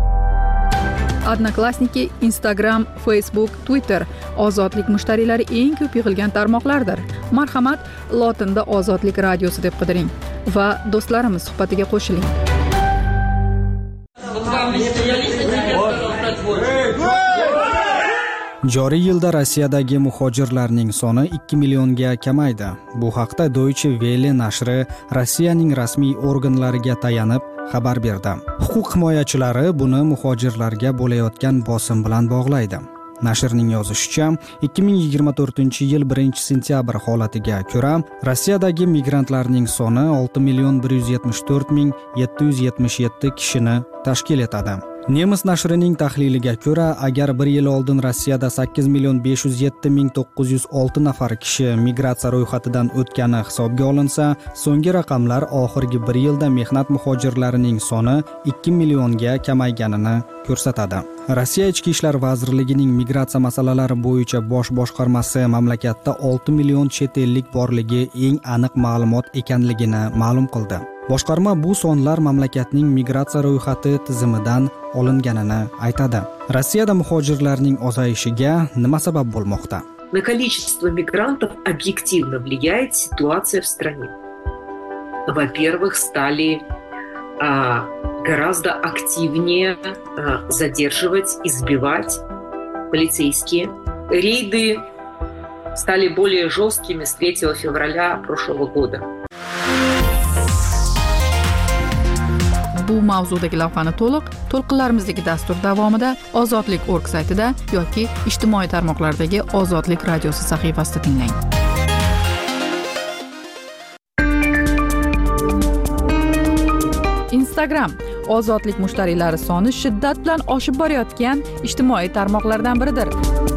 Odnoklassniki, Instagram, Facebook, Twitter ozodlik mushtariylari eng ko'p yig'ilgan tarmoqlardir. Marhamat, lotinda Ozodlik radiosi deb qidiring va do'stlarimiz suhbatiga qo'shiling. Joriy yilda Rossiyadagi muhojirlarning soni 2 millionga kamaydi. Bu haqda Deutsche Welle nashri Rossiyaning rasmiy organlariga tayanib xabar berdi. Huquq himoyachilari buni muhojirlarga bo'layotgan bosim bilan bog'laydi. Nashrning yozishicha, 2024-yil 1-sentyabr holatiga ko'ra, Rossiyadagi migrantlarning soni 6,174,777 kishini tashkil etadi. Nemis nashrining tahliliga ko'ra, agar bir yil oldin Rossiyada 8,507,906 nafar kishi migratsiya ro'yxatidan o'tgani hisobga olinsa, so'nggi raqamlar oxirgi bir yilda mehnat muhojirlarining soni 2 millionga kamayganini ko'rsatadi. Rossiya Ichki ishlar vazirligining migratsiya masalalari bo'yicha bosh boshqarmasi mamlakatda 6 million chet ellik borligi eng aniq ma'lumot ekanligini ma'lum qildi. Boshqarma bu sonlar mamlakatning migratsiya ro'yxati tizimidan olinganini aytadi. Rossiyada muhojirlarning ozayishiga nima sabab bo'lmoqda? На количество мигрантов объективно влияет ситуация в стране. Во-первых, стали гораздо активнее задерживать, избивать полицейские. Рейды стали более жесткими с 3 февраля прошлого года. Bu mavzudagi lavhani to'lqinlarimizdagi dastur davomida Ozodlik.org saytida yoki ijtimoiy tarmoqlardagi Ozodlik radiosi sahifasida tinglang. Instagram Ozodlik mushtariylari soni shiddat bilan oshib borayotgan ijtimoiy tarmoqlardan biridir.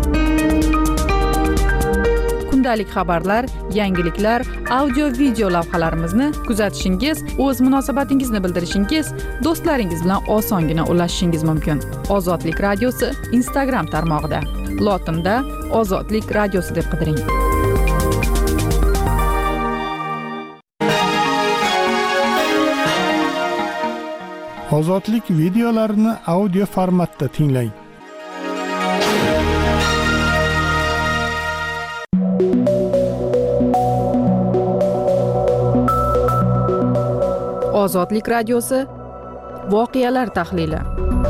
Kundalik xabarlar, yangiliklar, audio-video lavhalarimizni kuzatishingiz, o'z munosabatingizni bildirishingiz, do'stlaringiz bilan osongina ulashishingiz mumkin. Ozodlik radiosi Instagram tarmog'ida. Lotinda Ozodlik radiosi deb qidiring. Ozodlik videolarini audio formatda tinglang. Ozodlik radiosi voqealar tahlili.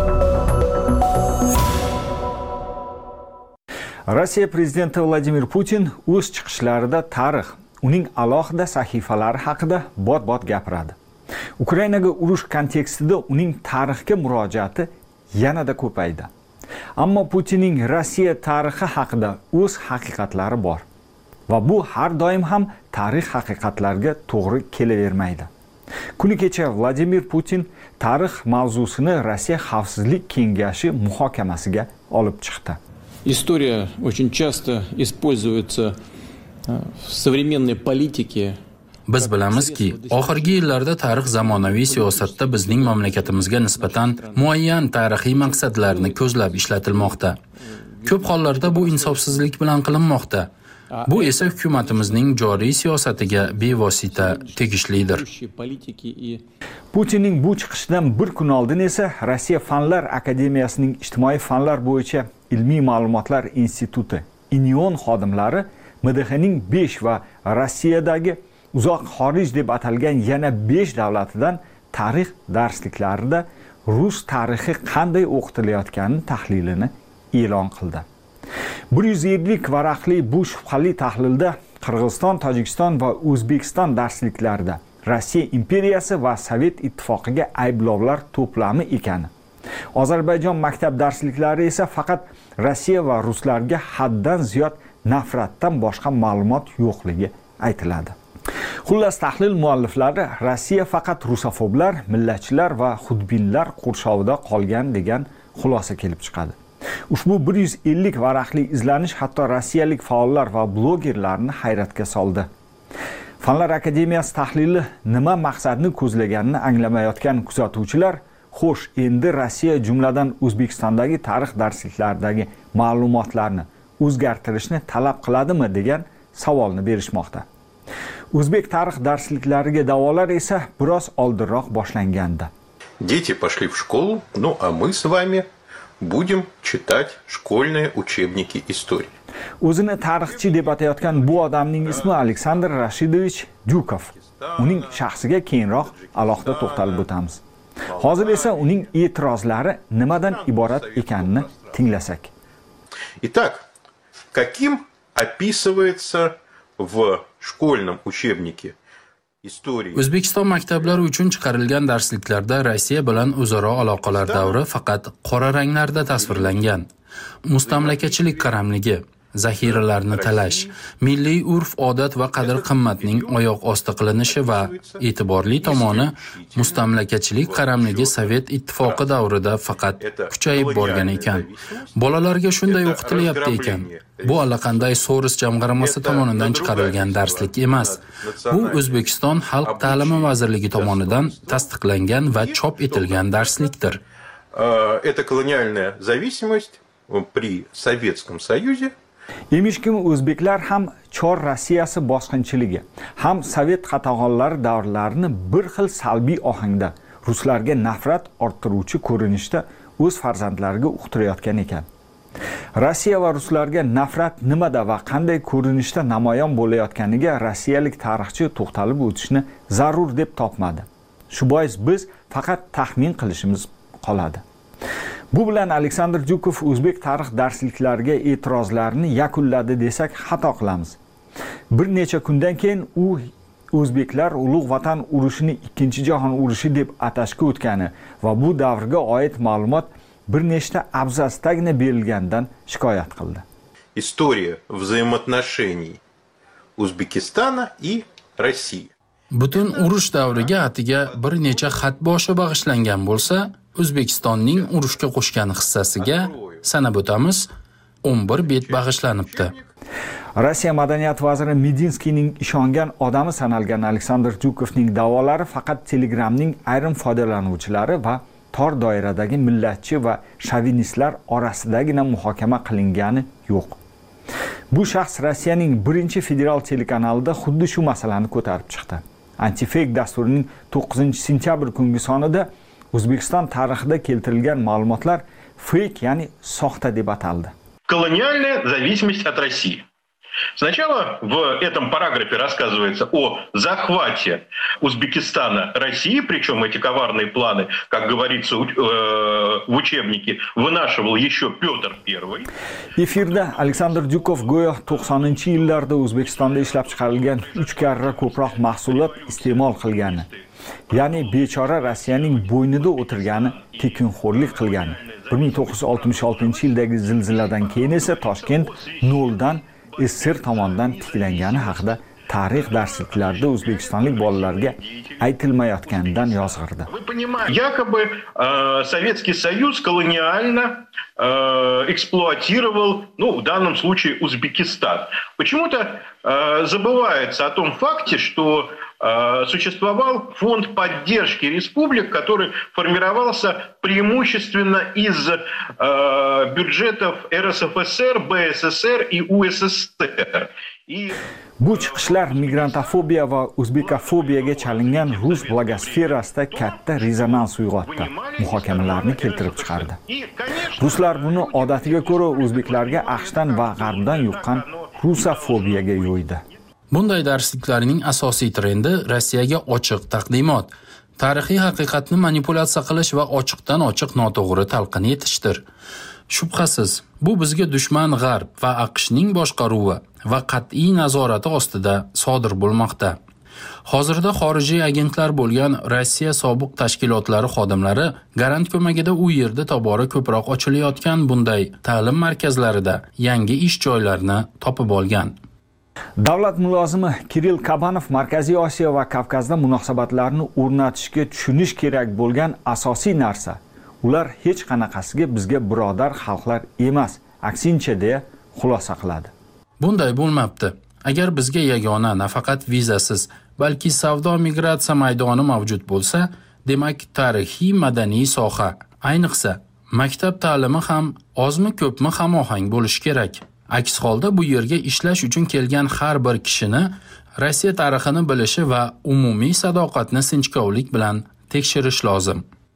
Rossiya prezidenti Vladimir Putin o'z chiqishlarida tarix, uning alohida sahifalari haqida bot-bot gapiradi. Ukrainaga urush kontekstida uning tarixga murojaati yanada ko'paydi. Ammo Putinning Rossiya tarixi haqida o'z haqiqatlari bor. Va bu har doim ham tarix haqiqatlariga to'g'ri kelavermaydi. Kuni kecha Vladimir Putin tarix mavzusini Rossiya Xavfsizlik kengashi muhokamasiga olib chiqdi. История очень часто используется в современной политике. Biz bilamizki, oxirgi yillarda tarix zamonaviy siyosatda bizning mamlakatimizga nisbatan muayyan tarixiy maqsadlarni ko'zlab ishlatilmoqda. Ko'p hollarda bu insofsizlik bilan qilinmoqda. Bu esa hukumatimizning joriy siyosatiga bevosita tegishlidir. Putinning bu chiqishidan bir kun oldin esa Rossiya Fanlar akademiyasining ijtimoiy fanlar bo'yicha ilmiy ma'lumotlar instituti INION xodimlari MDHning 5 va Rossiyadagi uzoq xorij deb atalgan yana 5 davlatidan tarix darsliklarida rus tarixi qanday o'qitilayotgani tahlilini e'lon qildi. 150 varaqli bu shubhali tahlilda Qirg'iziston, Tojikiston va O'zbekiston darsliklarida Rossiya imperiyasi va Sovet ittifoqiga ayblovlar to'plami ekani. Ozarbayjon maktab darsliklari esa faqat Rossiya va ruslarga haddan ziyod nafratdan boshqa ma'lumot yo'qligi aytiladi. Xullas, tahlil mualliflari Rossiya faqat rusofoblar, millatchilar va xudbinlar qurshovida qolgan degan xulosa kelib chiqadi. Ushbu 150 varaqli izlanish hatto rossiyalik faollar va blogerlarni hayratga soldi. Fanlar akademiyasi tahlili nima maqsadni ko'zlaganini anglamayotgan kuzatuvchilar, xo'sh, endi Rossiya jumladan O'zbekistondagi tarix darsliklaridagi ma'lumotlarni o'zgartirishni talab qiladimi degan savolni berishmoqda. O'zbek tarix darsliklariga da'volar esa biroz oldinroq boshlangandi. Дети пошли в школу, ну а мы с вами будем читать школьные учебники истории. O'zini tarixchi deb atayotgan bu odamning ismi Aleksandr Rashidovich Dyukov. Uning shaxsiga keyinroq alohida to'xtalib o'tamiz. Hozir esa uning e'tirozlari nimadan iborat ekanini tinglasak. Итак, каким описывается в школьном учебнике истории? O'zbekiston maktablari uchun chiqarilgan darsliklarda Rossiya bilan o'zaro aloqalar davri faqat qora ranglarda tasvirlangan. Mustamlakachilik qaramligi, zaxiralarni talash, milliy urf-odat va qadr-qimmatning oyoq osti qilinishi va e'tiborli tomoni mustamlakachilik qaramligi Sovet ittifoqi davrida faqat kuchayib borgan ekan. Bolalarga shunday o'qitilyapti ekan. Bu allaqanday Soros jamg'armasi tomonidan chiqarilgan darslik emas. Bu O'zbekiston Xalq ta'limi vazirligi tomonidan tasdiqlangan va chop etilgan darslikdir. Это колониальная зависимость при Советском Союзе. Emishkim o'zbeklar ham Chor Rossiyasi bosqinchiligi, ham Sovet qatag'onlari davrlarini bir xil salbiy ohangda ruslarga nafrat orttiruvchi ko'rinishda o'z farzandlariga uqtirayotgan ekan. Rossiya va ruslarga nafrat nimada va qanday ko'rinishda namoyon bo'layotganiga rossiyalik tarixchi to'xtalib o'tishni zarur deb topmadi. Shu bois biz faqat taxmin qilishimiz qoladi. Bu bilan Aleksandr Jukov o'zbek tarix darsliklariga e'tirozlarini yakunladi desak xato qilamiz. Bir necha kundan keyin u o'zbeklar Ulug' Vatan urushini Ikkinchi jahon urushi deb atashga o'tgani va bu davrga oid ma'lumot bir nechta abzasdagina berilganidan shikoyat qildi. История взаимоотношений O'zbekistona и России. Butun urush davriga atiga bir necha xat boshi bag'ishlangan bo'lsa, O'zbekistonning urushga qo'shgan hissasiga sanab o'tamiz 11 bet bag'ishlanibdi. Rossiya madaniyat vaziri Medinskiyning ishongan odami sanalgan Aleksandr Jukovning da'volari faqat Telegramning ayrim foydalanuvchilari va tor doiradagi millatchi va shovinistlar orasidagina muhokama qilingani yo'q. Bu shaxs Rossiyaning birinchi federal telekanalida xuddi shu masalani ko'tarib chiqdi. Antifake dasturining 9-sentyabr kungi sonida O'zbekiston tarixida keltirilgan ma'lumotlar fake, ya'ni soxta deb ataldi. Колониальная зависимость от России. Сначала в этом параграфе рассказывается о захвате Узбекистана России, причем эти коварные планы, как говорится в учебнике, вынашивал еще Петр I. Efirda Aleksandr Jukov go'yo 90-yillarda O'zbekistonda ishlab chiqarilgan 3 karra ko'proq mahsulot iste'mol qilgani, ya'ni bechora Rossiyaning bo'ynida o'tirgani, tekinxo'rlik qilgani. 1966-yildagi zilziladan keyin esa Toshkent noldan SSR tomonidan tiklangani haqida tarix darsliklarida o'zbekistonlik bolalarga aytilmayotganidan yozg'irdi. Якобы Советский Союз колониально эксплуатировал, в данном случае Узбекистан. Почему-то забывается о том факте, что существовал фонд поддержки республик, который формировался преимущественно из бюджетов РСФСР, БССР и УССР. Bu chiqishlar migrantofobiya va o'zbekofobiyaga chalingan rus blogosferasida katta rezonans uyg'otdi, muhokamalarni keltirib chiqardi. Ruslar buni odatiga ko'ra o'zbeklarga AQShdan va G'arbdan yuqqan rusofobiyaga yo'ydi. Bunday darsliklarning asosiy trendi Rossiyaga ochiq taqdimot, tarixiy haqiqatni manipulyatsiya qilish va ochiqdan ochiq noto'g'ri talqin etishdir. Shubhasiz, bu bizga dushman G'arb va AQShning boshqaruvi va qat'iy nazorati ostida sodir bo'lmoqda. Hozirda xorijiy agentlar bo'lgan Rossiya sobiq tashkilotlari xodimlari garant ko'magida u yerda tobora ko'proq ochilayotgan bunday ta'lim markazlarida yangi ish joylarini topib olgan. Davlat mulozimi Kirill Kabanov Markaziy Osiyo va Kavkazda munosabatlarni o'rnatishga tushunish kerak bo'lgan asosiy narsa, ular hech qanaqasiga bizga birodar xalqlar emas, aksincha deya xulosa qiladi. Bunday bo'lmabdi. Agar bizga yagona nafaqat vizasiz, balki savdo migratsiya maydoni mavjud bo'lsa, demak tarixiy madaniy soha, ayniqsa maktab ta'limi ham ozmi ko'pmi hamohang bo'lishi kerak. Aks holda bu yerga ishlash uchun kelgan har bir kishini Rossiya tarixini bilishi va umumiy sadoqatni sinchkovlik bilan tekshirish lozim.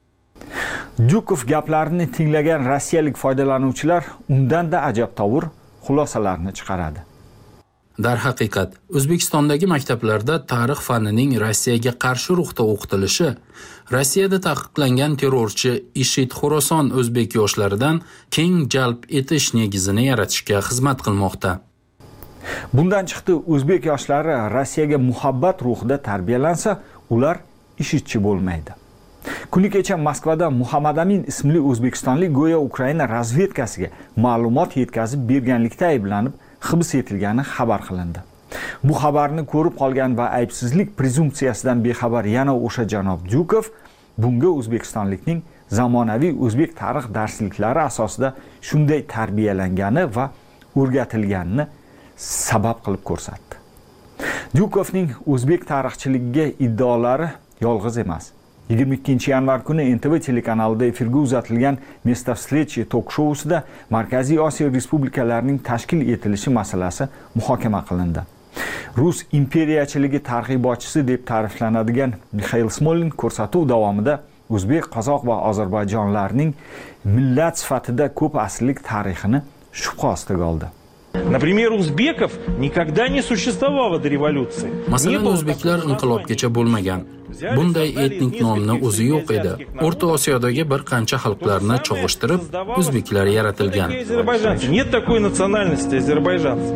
Jukov gaplarini tinglagan rossiyalik foydalanuvchilar undan-da ajabtovur xulosalarni chiqaradi. Darhaqiqat, O'zbekistondagi maktablarda tarix fanining Rossiyaga qarshi ruhda o'qitilishi Rossiyada taqiqlangan terrorchi IShID Xorason o'zbek yoshlaridan keng jalb etish negizini yaratishga xizmat qilmoqda. Bundan chiqdi, o'zbek yoshlari Rossiyaga muhabbat ruhida tarbiyalansa, ular IShIDchi bo'lmaydi. Kuni kecha Moskvada Muhammad Amin ismli o'zbekistonlik go'yo Ukraina razvedkasiga ma'lumot yetkazib berganlikda ayblanib hibs etilgani xabar qilindi. Bu xabarni ko'rib qolgan va aybsizlik prezumsiyasidan bexabar yana o'sha janob Jukov bunga o'zbekistonlikning zamonaviy o'zbek tarix darsliklari asosida shunday tarbiyalangani va o'rgatilganini sabab qilib ko'rsatdi. Jukovning o'zbek tarixchiligiga iddaolari yolg'iz emas. 22 yanvar kuni NTV telekanalida efirga uzatilgan Место встречи tok-shousida Markaziy Osiyo respublikalarining tashkil etilishi masalasi muhokama qilindi. Rus imperiyachiligi targ'ibotchisi deb ta'riflanadigan Mikhail Smolin ko'rsatuv davomida o'zbek, qozoq va ozarbayjonlarning millat sifatida ko'p asrlik tarixini shubha ostiga oldi. Например, узбеков никогда не существовало до революции. Masalan, o'zbeklar inqilobgacha bo'lmagan. Bunday etnik nomni o'zi yo'q edi. O'rta Osiyodagi bir qancha xalqlarni cho'g'ishtirib, o'zbeklar yaratilgan. Нет такой национальности озербайджанцев.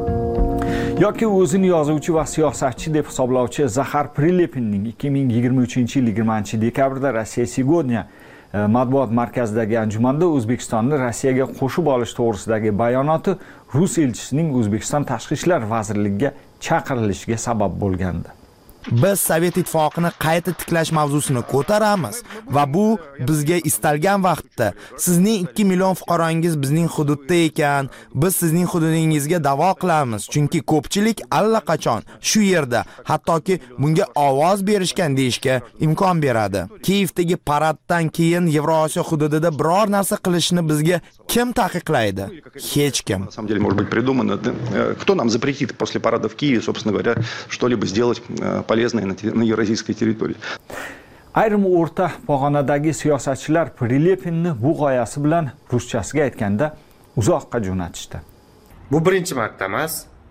yoki o'zini yozuvchi va siyosatchi deb hisoblovchi Zaxar Prilepinning 2023-yil 20-dekabrda Rossiya Сегодня matbuot markazidagi anjumanda O'zbekistonni Rossiyaga qo'shib olish to'g'risidagi bayonoti Rus elchisining O'zbekiston Tashqi ishlar vazirligiga chaqirilishiga sabab bo'lgandi. Biz Sovet ittifoqini qayta tiklash mavzusini ko'taramiz va bu bizga istalgan vaqtda sizning 2 million fuqarongiz bizning hududda ekan, biz sizning hududingizga da'vo qilamiz, chunki ko'pchilik allaqachon shu yerda, hattoki bunga ovoz berishgan deyishga imkon beradi. Kiyevdagi paraddan keyin Yevrosiyo hududida biror narsa qilishni bizga kim taqiqlaydi? Hech kim. На самом деле, может быть придумано, кто нам запретит после парада в Киеве, собственно говоря, что-либо сделать полезное на евразийской территории. Ayrim o'rta pog'onadagi siyosatchilar Prilepinni bu g'oyasi bilan ruschasiga aytganda uzoqqa jo'natishdi. Bu birinchi marta emas.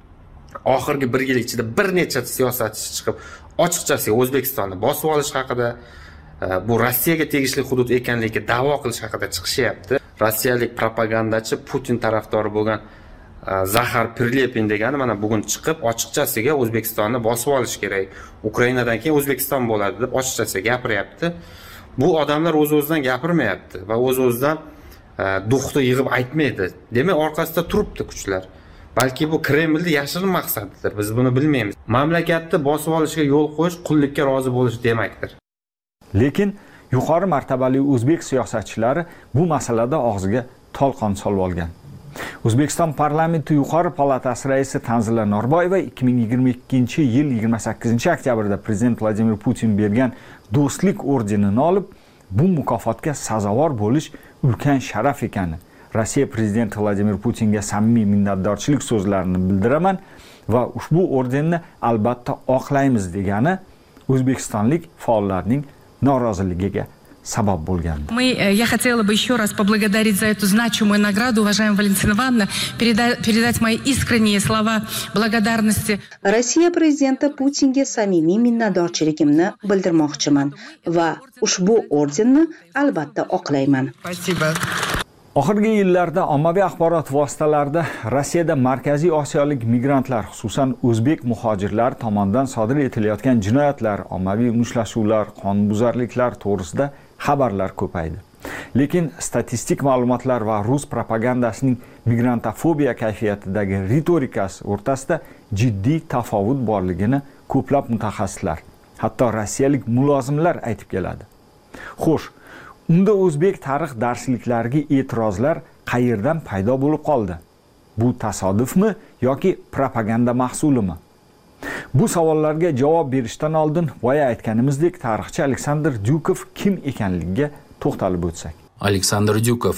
Oxirgi 1 yil ichida bir necha siyosatchi chiqib, ochiqchasiga O'zbekistonni bosib olish haqida, bu Rossiyaga tegishli hudud ekanligiga da'vo qilish haqida chiqishyapti. Rossiyalik propagandachi Putin tarafdori bo'lgan Zaxar Prilepin degani mana bugun chiqib ochiqchasiga O'zbekistonni bosib olish kerak. Ukrainadan keyin O'zbekiston bo'ladi deb ochiqchasiga gapiryapti. Bu odamlar o'z-o'zidan gapirmayapti va o'z-o'zidan duxni yig'ib aytmaydi. Demak, orqasida turibdi kuchlar. Balki bu Kremlning yashirin maqsadidir. Biz buni bilmaymiz. Mamlakatni bosib olishga yo'l qo'yish qullikka rozi bo'lish demakdir. Lekin yuqori martabali o'zbek siyosatchilari bu masalada og'ziga tolqon solib olgan. O'zbekiston parlamenti yuqori palatasi raisi Tanzila Norboyeva 2022-yil 28-oktyabrda prezident Vladimir Putin bergan do'stlik ordenini olib, bu mukofotga sazovor bo'lish ulkan sharaf ekanini, Rossiya prezidenti Vladimir Putinga samimiy minnatdorchilik so'zlarini bildiraman va ushbu ordenni albatta oqlaymiz degani o'zbekistonlik faollarning noroziligiga sabab bo'lgandi. Я хотела бы еще раз поблагодарить за эту значимую награду, уважаемая Валентина Ивановна, передать мои искренние слова благодарности. Rossiya prezidenti Putinga samimiy minnatdorchiligimni bildirmoqchiman va ushbu ordenni albatta oqlayman. Спасибо. Oxirgi yillarda ommaviy axborot vositalarida Rossiyada Markaziy Osiyolik migrantlar, xususan o'zbek muhojirlar tomonidan sodir etilayotgan jinoyatlar, ommaviy mushtlashuvlar, qonunbuzarliklar to'g'risida xabarlar ko'paydi. Lekin statistik ma'lumotlar va rus propagandasining migrantofobiya kayfiyatidagi ritorikasi o'rtasida jiddiy tafovut borligini ko'plab mutaxassislar, hatto rossiyalik mulozimlar aytib keladi. Xo'sh, unda o'zbek tarix darsliklariga e'tirozlar qayerdan paydo bo'lib qoldi? Bu tasodifmi yoki propaganda mahsulimi? Bu savollarga javob berishdan oldin boya aytganimizdek tarixchi Aleksandr Dyukov kim ekanligiga to'xtalib o'tsak. Aleksandr Dyukov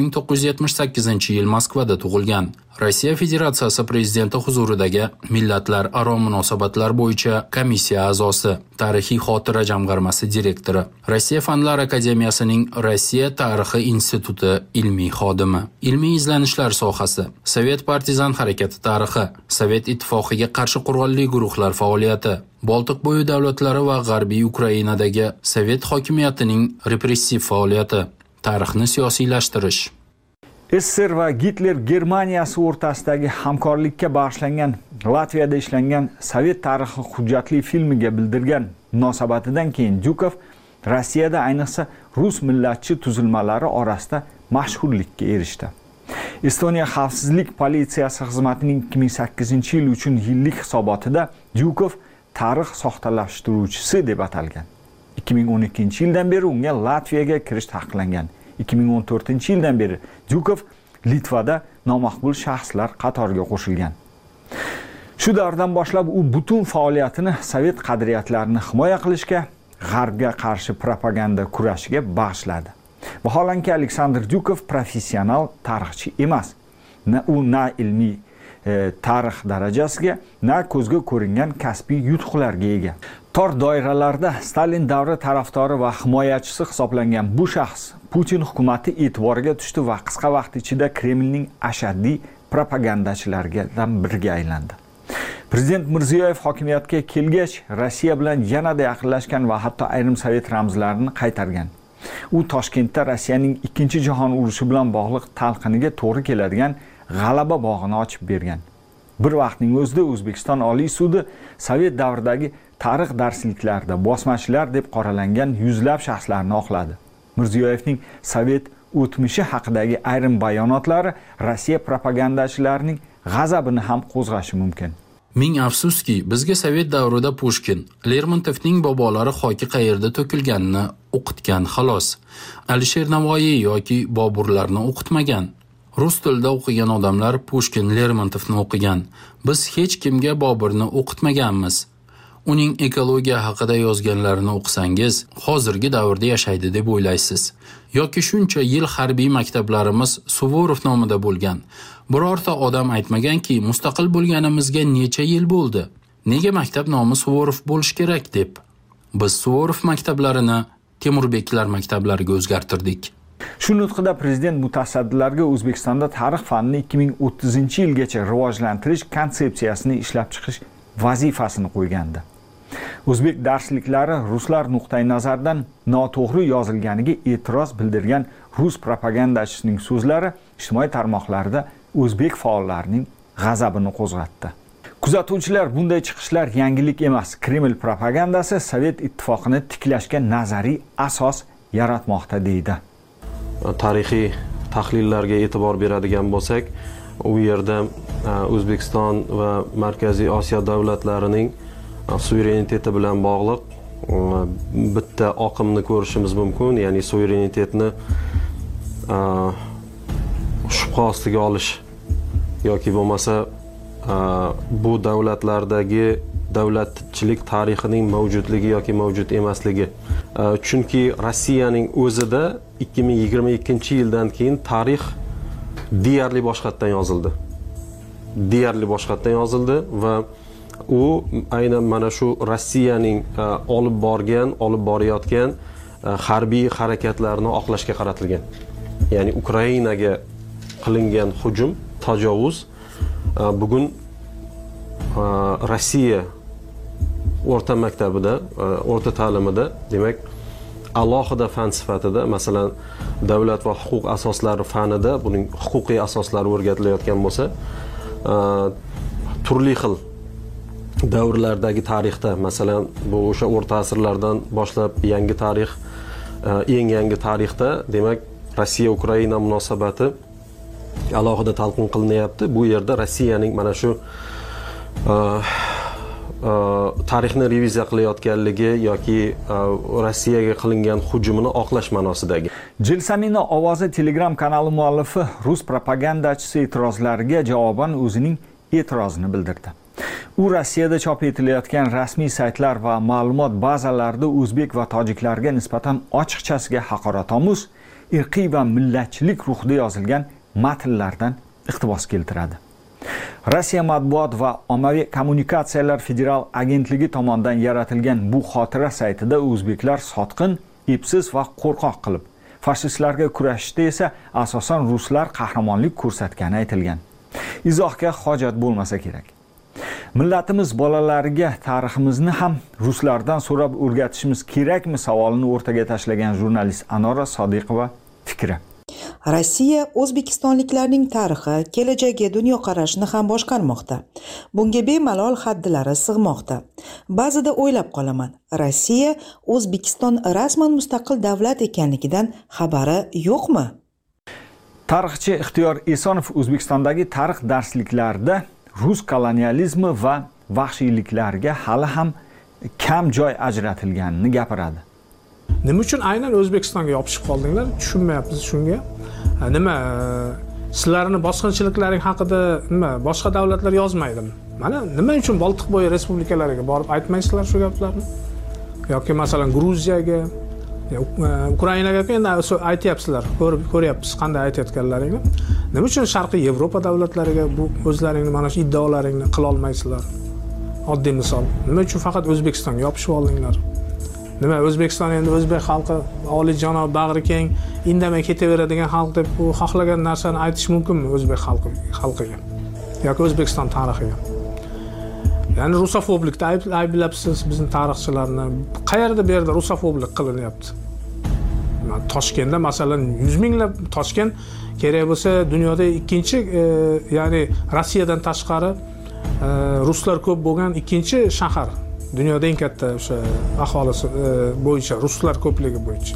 1978-yil Moskvada tug'ilgan. Rossiya Federatsiyasi prezidenti huzuridagi millatlararo munosabatlar bo'yicha komissiya a'zosi, tarixiy xotira jamg'armasi direktori, Rossiya Fanlar akademiyasining Rossiya tarixi instituti ilmiy xodimi, ilmiy izlanishlar sohasi, Sovet partizan harakati tarixi, Sovet ittifoqiga qarshi qurolli guruhlar faoliyati, Boltiqbo'yi davlatlari va G'arbiy Ukrainadagi Sovet hokimiyatining repressiv faoliyati, tarixni siyosiylashtirish. SSR va Gitler Germaniyasi o'rtasidagi hamkorlikka bag'ishlangan Latviyada ishlangan Sovet tarixi hujjatli filmiga bildirgan munosabatidan keyin Dyukov Rossiyada ayniqsa rus millatchi tuzilmalari orasida mashhurlikka erishdi. Estoniya xavfsizlik politsiyasi xizmatining 2008-yil uchun yillik hisobotida Dyukov tarix soxtalashtiruvchisi deb atalgan. 2012-yildan beri unga Latviyaga kirish taqiqlangan. 2014-yildan beri Dyukov Litvada nomaqbul shaxslar qatoriga qo'shilgan. Shu davrdan boshlab u butun faoliyatini Sovet qadriyatlarini himoya qilishga, G'arbga qarshi propaganda kurashiga bag'ishladi. Vaholanki Aleksandr Dyukov professional tarixchi emas. Na ilmiy tarix darajasiga, na ko'zga ko'ringan kasbiy yutuqlarga ega. Tor doiralarda Stalin davri tarafdori va himoyachisi hisoblangan bu shaxs Putin hukumati e'tiboriga tushdi va qisqa vaqt ichida Kremlning ashaddiy propagandachilardan biriga aylandi. Prezident Mirziyoyev hokimiyatga kelgach, Rossiya bilan yanada yaqinlashgan va hatto ayrim sovet ramzlarini qaytargan. U Toshkentda Rossiyaning 2-jahon urushi bilan bog'liq talqiniga to'g'ri keladigan g'alaba bog'ini ochib bergan. Bir vaqtning o'zida O'zbekiston Oliy sudi sovet davridagi tarix darsliklarida bosmachilar deb qoralangan yuzlab shaxslarni oqladi. Mirziyoyevning sovet o'tmishi haqidagi ayrim bayonotlari Rossiya propagandachilarining g'azabini ham qo'zg'ashi mumkin. Ming afsuski, bizga sovet davrida Pushkin, Lermontovning bobolari xoki qayerda to'kilganini o'qitgan xolos. Alisher Navoiy yoki Boburlarni o'qitmagan. Rus tilida o'qigan odamlar Pushkin, Lermontovni o'qigan. Biz hech kimga Boburni o'qitmaganmiz. Uning ekologiya haqida yozganlarini o'qisangiz, hozirgi davrda yashaydi deb o'ylaysiz. Yoki shuncha yil harbiy maktablarimiz Suvorov nomida bo'lgan. Birorta odam aytmaganki, mustaqil bo'lganimizga necha yil bo'ldi. Nega maktab nomi Suvorov bo'lish kerak deb. Biz Suvorov maktablarini Temurbeklar maktablariga o'zgartirdik. Shu nutqida prezident mutasaddilarga O'zbekistonda tarix fanini 2030-yilgacha rivojlantirish konsepsiyasini ishlab chiqish vazifasini qo'ygandi. O'zbek darsliklari ruslar nuqtai nazaridan noto'g'ri yozilganiga e'tiroz bildirgan rus propagandachisining so'zlari ijtimoiy tarmoqlarda o'zbek faollarining g'azabini qo'zg'atdi. Kuzatuvchilar bunday chiqishlar yangilik emas. Kreml propagandasi Sovet ittifoqini tiklashga nazariy asos yaratmoqda deydi. Tarixiy tahlillarga e'tibor beradigan bo'lsak, u yerda O'zbekiston va Markaziy Osiyo davlatlarining suvereniteti bilan bog'liq bitta oqimni ko'rishimiz mumkin, ya'ni suverenitetni shubha ostiga olish yoki bo'lmasa bu davlatlardagi davlatchilik tarixining mavjudligi yoki mavjud emasligi. Chunki Rossiyaning o'zida 2022-yildan keyin tarix deyarli boshqatdan yozildi va u aynan mana shu Rossiyaning olib borayotgan harbiy harakatlarni oqlashga qaratilgan. Ya'ni Ukrainaga qilingan hujum, tajovuz bugun Rossiya o'rta maktabida, o'rta ta'limida, demak, alohida fan sifatida, masalan, davlat va huquq asoslari fanida buning huquqiy asoslari o'rgatilayotgan bo'lsa, turli xil davrlardagi tarixda, masalan, bu o'sha o'rta asrlardan boshlab yangi tarix, eng yangi tarixda, demak, Rossiya-Ukraina munosabati alohida talqin qilinyapti. Bu yerda Rossiyaning mana shu tarixni reviziya qilayotganligi yoki Rossiyaga qilingan hujumini oqlash ma'nosidagi. Jilsamina ovozi Telegram kanali muallifi rus propagandachisi e'tirozlariga javoban o'zining e'tirozini bildirdi. U Rossiyada chop etilayotgan rasmiy saytlar va ma'lumot bazalarida o'zbek va tojiklarga nisbatan ochiqchasiga haqoratomuz, irqiy va millatchilik ruhida yozilgan matnlardan iqtibos keltiradi. Rossiya matbuot va ommaviy kommunikatsiyalar federal agentligi tomonidan yaratilgan bu xotira saytida o'zbeklar sotqin, epsiz va qo'rqoq qilib, fashistlarga kurashishda esa asosan ruslar qahramonlik ko'rsatgani aytilgan. Izohga hojat bo'lmasa kerak. Millatimiz bolalariga tariximizni ham ruslardan so'rab o'rgatishimiz kerakmi savolini o'rtaga tashlagan jurnalist Anora Sodiqova fikri. Rossiya o'zbekistonliklarning tarixi, kelajagi, dunyoqarashini ham boshqarmoqda. Bunga bemalol haddilari sig'moqda. Ba'zida o'ylab qolaman, Rossiya O'zbekiston rasman mustaqil davlat ekanligidan xabari yo'qmi? Tarixchi Ixtiyor Esonov O'zbekistondagi tarix darsliklarida rus kolonializmi va vahshiyliklariga hali ham kam joy ajratilganini gapiradi. Nima uchun aynan O'zbekistonga yopishib qoldinglar? Tushunmayapmiz shunga. Nima sizlarni bosqinchiliklaring haqida boshqa davlatlar yozmaydimi? Mana nima uchun Boltiqbo'yi respublikalariga borib aytmaysizlar shu gaplarni? Yoki masalan Gruziyaga, Ukrainaga endi aytyapsizlar, ko'ryapsiz qanday aytayotganlaringni. Nima uchun Sharqiy Yevropa davlatlariga bu o'zlaringni mana shu iddaolaringni qila olmaysizlar? Oddiy misol. Nima uchun faqat O'zbekistonga yopishib oldinglar? nima O'zbekiston endi o'zbek xalqi oliyjanob, bag'ri keng, indamay ketaveradigan xalq deb u xohlagan narsani aytish mumkinmi o'zbek xalqiga yoki O'zbekiston tarixiga? Ya'ni rusofoblikda ayblabsiz bizni tarixchilarni. Qayerda bu yerda rusofoblik qilinyapti? Toshkentda masalan 100 minglab Toshkent kerak bo'lsa dunyoda ikkinchi, ya'ni Rossiyadan tashqari ruslar ko'p bo'lgan ikkinchi shahar. Dunyoda eng katta o'sha aholisi bo'yicha, ruslar ko'pligi bo'yicha.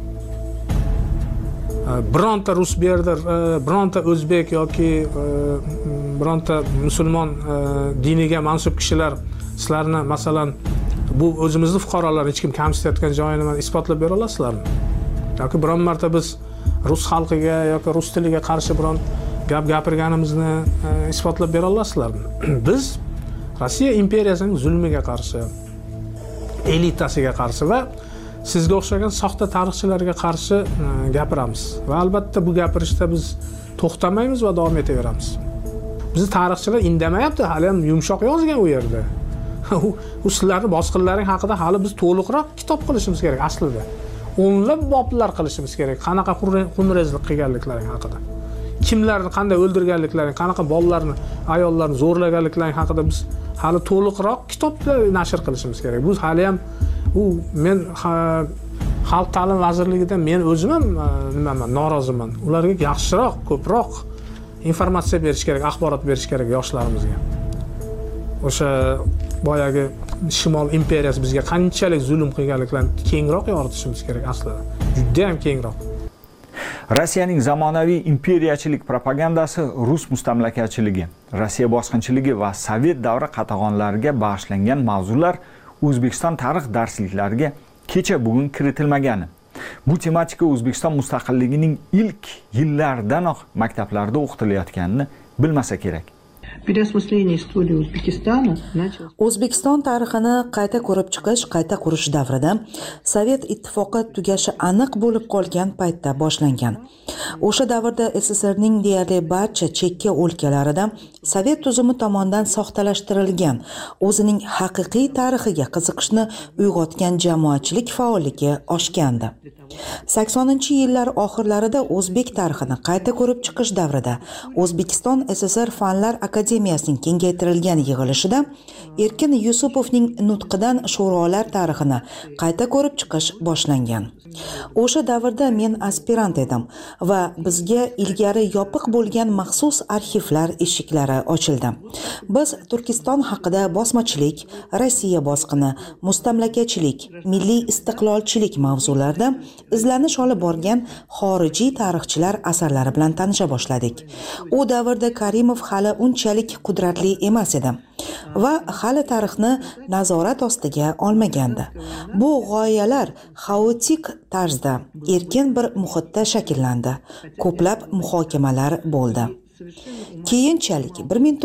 Bironta rus bu yerda, bironta o'zbek yoki bironta musulmon diniga mansub kishilar sizlarni masalan bu o'zimizning fuqarolarni hech kim kamsitayotgan joyini mana isbotlab bera olasizlarmi? Yoki biron marta biz rus xalqiga yoki rus tiliga qarshi biron gap gapirganimizni isbotlab bera olasizlarmi? Biz Rossiya imperiyasining zulmiga qarshi, elitasiga qarshi va sizga o'xshagan soxta tarixchilarga qarshi gapiramiz. Va albatta bu gapirishda biz to'xtamaymiz va davom etaveramiz. Bizni tarixchilar indamayapti, hali ham yumshoq yozgan u yerda. U sizlarning bosqinlaring haqida hali biz to'liqroq kitob qilishimiz kerak aslida. O'nlab boblar qilishimiz kerak. Qanaqa xunrezlik qilganliklaring haqida. Kimlarni qanday o'ldirganliklaring, qanaqa bolalarni, ayollarni zo'rlaganliklaring haqida biz hali to'liqroq kitoblar nashr qilishimiz kerak. Bu hali ham men Xalq ta'lim vazirligidan men o'zim ham noroziman. Ularga yaxshiroq, ko'proq informatsiya berish kerak, axborot berish kerak yoshlarimizga. O'sha boyagi Shimol imperiyasi bizga qanchalik zulm qilganliklarini kengroq yoritishimiz kerak aslida. Juda ham kengroq. Rossiyaning zamonaviy imperiyachilik propagandasi rus mustamlakachiligi, Rossiya bosqinchiligi va Sovet davri qatag'onlariga bag'ishlangan mavzular O'zbekiston tarix darsliklariga kecha bugun kiritilmagani. Bu tematika O'zbekiston mustaqilligining ilk yillardanoq maktablarda o'qitilayotganini bilmasa kerak. O'zbekiston tarixini qayta ko'rib chiqish, qayta qurish davrida Sovet ittifoqi tugashi aniq bo'lib qolgan paytda boshlangan. O'sha davrda SSRning deyarli barcha chekka o'lkalarida Sovet tuzumi tomonidan soxtalashtirilgan, o'zining haqiqiy tarixiga qiziqishni uyg'otgan jamoatchilik faolligi oshgandi. 80-yillar oxirlarida o'zbek tarixini qayta ko'rib chiqish davrida O'zbekiston SSR Fanlar Akademiyasining kengaytirilgan yig'ilishida Erkin Yusupovning nutqidan sho'rolar tarixini qayta ko'rib chiqish boshlangan. O'sha davrda men aspirant edim va bizga ilgari yopiq bo'lgan maxsus arxivlar eshiklari ochildi. Biz Turkiston haqida bosmachilik, Rossiya bosqini, mustamlakachilik, milliy istiqlolchilik mavzularida izlanish olib borgan xorijiy tarixchilar asarlari bilan tanisha boshladik. U davrda Karimov hali unchalik qudratli emas edi va hali tarixni nazorat ostiga olmagandi. Bu g'oyalar xaotik tarzda erkin bir muhitda shakllandi. Ko'plab muhokamalar bo'ldi. Keyinchalik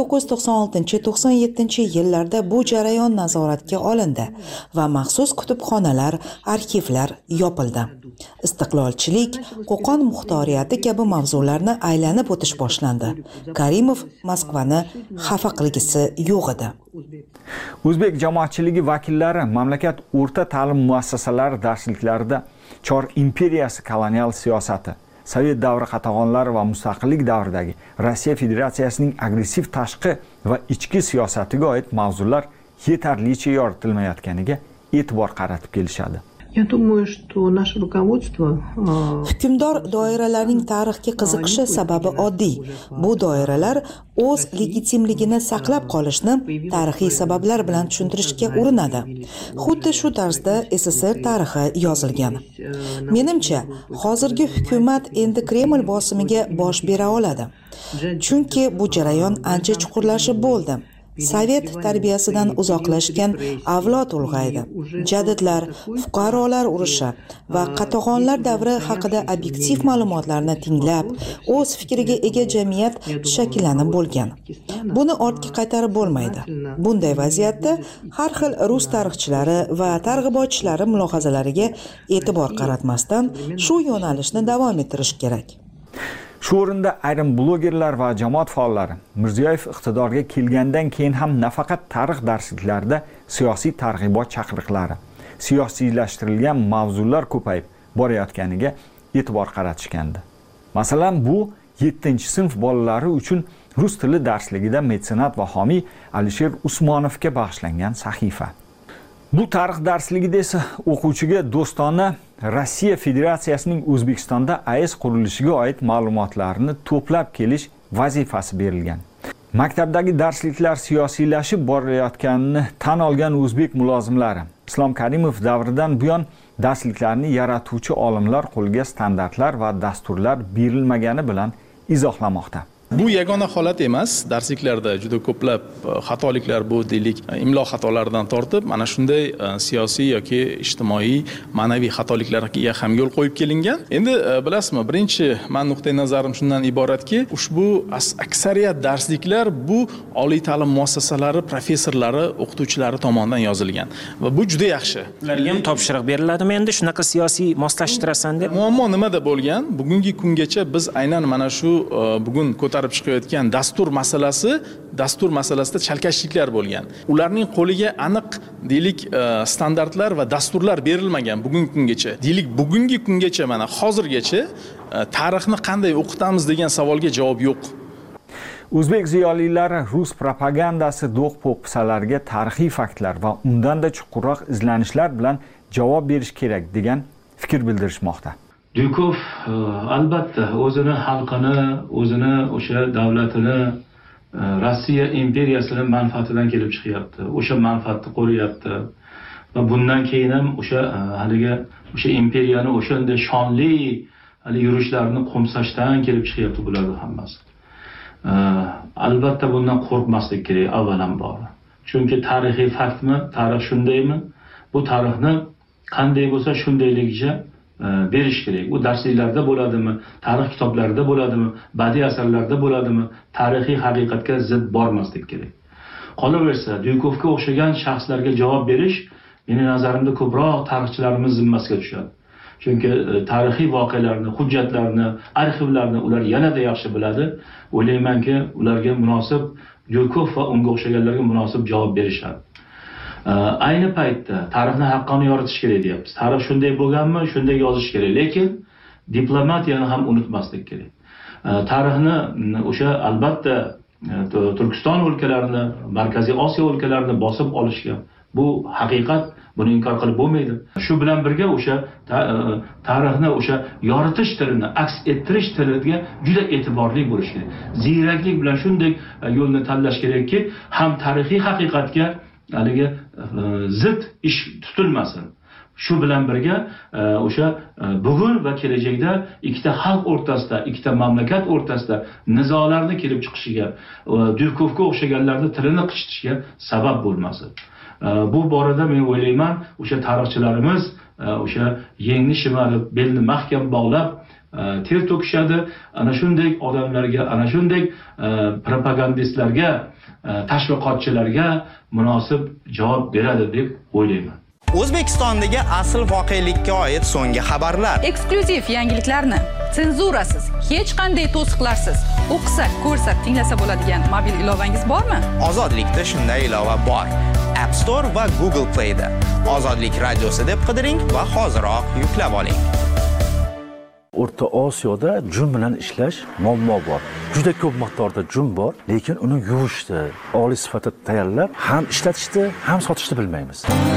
1996-97 yillarda bu jarayon nazoratga olindi va maxsus kutubxonalar, arxivlar yopildi. Istiqlolchilik, Qo'qon muxtoriyati kabi mavzularni aylanib o'tish boshlandi. Karimov Moskvani xafa qilgisi yo'q edi. O'zbek jamoatchiligi vakillari mamlakat o'rta ta'lim muassasalari darsliklarida Chor imperiyasi kolonial siyosati, Sovet davri qatag'onlari va mustaqillik davridagi Rossiya Federatsiyasining agressiv tashqi va ichki siyosatiga oid mavzular yetarlicha yoritilmayotganiga e'tibor qaratib kelishadi. Hukmdor doiralarning tarixga qiziqishi sababi oddiy. Bu doiralar o'z legitimligini saqlab qolishni tarixiy sabablar bilan tushuntirishga urinadi. Xuddi shu tarzda SSR tarixi yozilgan. Menimcha, hozirgi hukumat endi Kreml bosimiga bosh bera oladi. Chunki bu jarayon ancha chuqurlashib bo'ldi. Sovet tarbiyasidan uzoqlashgan avlod ulg'aydi. Jadidlar, fuqarolar urushi va qatag'onlar davri haqida obyektiv ma'lumotlarni tinglab, o'z fikriga ega jamiyat shakllanib bo'lgan. Buni ortga qaytarib bo'lmaydi. Bunday vaziyatda har xil rus tarixchilari va targ'ibotchilari mulohazalariga e'tibor qaratmasdan shu yo'nalishni davom ettirish kerak. Shu o'rinda ayrim blogerlar va jamoat faollari Mirziyoyev iqtidorga kelgandan keyin ham nafaqat tarix darsliklarida siyosiy targ'ibot chaqiriqlari, siyosiylashtirilgan mavzular ko'payib borayotganiga e'tibor qaratishgandi. Masalan, bu 7-sinf bolalari uchun rus tili darsligida metsenat va homiy Alisher Usmonovga bag'ishlangan sahifa. Bu tarix darsligida esa o'quvchiga do'stona Rossiya Federatsiyasining O'zbekistonda AES qurilishiga oid ma'lumotlarni to'plab kelish vazifasi berilgan. Maktabdagi darsliklar siyosiylashib borayotganini tan olgan o'zbek mulozimlari Islom Karimov davridan buyon darsliklarni yaratuvchi olimlar qo'liga standartlar va dasturlar berilmagani bilan izohlamoqda. Bu yagona holat emas. Darsliklarda juda ko'plab xatoliklar bu deylik imlo xatolaridan tortib, mana shunday siyosiy yoki ijtimoiy, ma'naviy xatoliklarga ham yo'l qo'yib kelingan. Endi bilasizmi, birinchi men nuqtai nazarim shundan iboratki, ushbu aksariyat darsliklar bu oliy ta'lim muassasalari professorlari, o'qituvchilari tomonidan yozilgan va bu juda yaxshi. Ularga ham topshiriq beriladimi endi shunaqa siyosiy moslashtirasan deb? Muammo nimada bo'lgan? Bugungi kungacha biz aynan mana shu bugun ko'tarib chiqayotgan dastur masalasida chalkashliklar bo'lgan. Ularning qo'liga aniq deylik standartlar va dasturlar berilmagan bugungi kungacha. Deylik bugungi kungacha mana hozirgacha tarixni qanday o'qitamiz degan savolga javob yo'q. O'zbek ziyolilari rus propagandasi do'q-po'pisalarga tarixiy faktlar va undanda chuqurroq izlanishlar bilan javob berish kerak degan fikr bildirishmoqda. Dukov albatta o'zini xalqini, o'zini o'sha davlatini Rossiya imperiyasining manfaatidan kelib chiqyapti. O'sha manfaatni qo'riyapti. Va bundan keyin ham o'sha imperiyani o'shanda shonli yurishlarini qo'msashdan kelib chiqyapti bularning hammasi. Albatta bundan qo'rqmaslik kerak avvalambor. Chunki tarixiy faktmi, tarix shundaymi? Bu tarixni qanday bo'lsa shundayligicha berish kerak. Bu darsliklarda bo'ladimi, tarix kitoblarida bo'ladimi, badiiy asarlarda bo'ladimi, tarixiy haqiqatga zid bormaslik kerak. Qolaversa, Dukovga o'xshagan shaxslarga javob berish mening nazarimda ko'proq tarixchilarimiz zimmasiga tushadi. Chunki tarixiy voqealarni, hujjatlarni, arxivlarni ular yanada yaxshi biladi. O'ylaymanki, ularga munosib Dukov va unga o'xshaganlarga munosib javob berishadi. Ayni paytda tarixni haqqoni yoritish kerak deyapmiz. Tarix shunday bo'lganmi, shunday yozish kerak, lekin diplomatiyani ham unutmaslik kerak. Tarixni o'sha albatta Turkiston o'lkalarini, Markaziy Osiyo o'lkalarini bosib olishga bu haqiqat, buni inkor qilib bo'lmaydi. Shu bilan birga o'sha tarixni o'sha yoritish tilini, aks ettirish tiliga juda e'tiborli bo'lish kerak. Ziyraklik bilan shunday yo'lni tanlash kerakki, ham tarixiy haqiqatga zid ish tutilmasin. Shu bilan birga o'sha bugun va kelajakda ikkita xalq o'rtasida, ikkita mamlakat o'rtasida nizolarni kelib chiqishiga, Dukovga o'xshaganlarni tilini qichitishga sabab bo'lmasin. Bu borada men o'ylayman, o'sha tarixchilarimiz o'sha yengni shimarib, belni mahkam bog'lab ter to'kishadi. Ana shunday odamlarga, ana shunday propagandistlarga, tashviqotchilarga munosib javob beradi deb o'ylayman. O'zbekistondagi asl voqelikka oid so'nggi xabarlar, eksklyuziv yangiliklarni senzurasiz, hech qanday to'siqlarsiz o'qisa, ko'rsa, tinglasa bo'ladigan mobil ilovangiz bormi? Ozodlikda shunday ilova bor. App Store va Google Play da Ozodlik radiosi deb qidiring va hoziroq yuklab oling. O'rta Osiyoda jun bilan ishlash muammo bor. Juda ko'p miqdorda jun bor, lekin uni yuvishni, oliy sifatda tayyorlab, ham ishlatishni, ham sotishni bilmaymiz.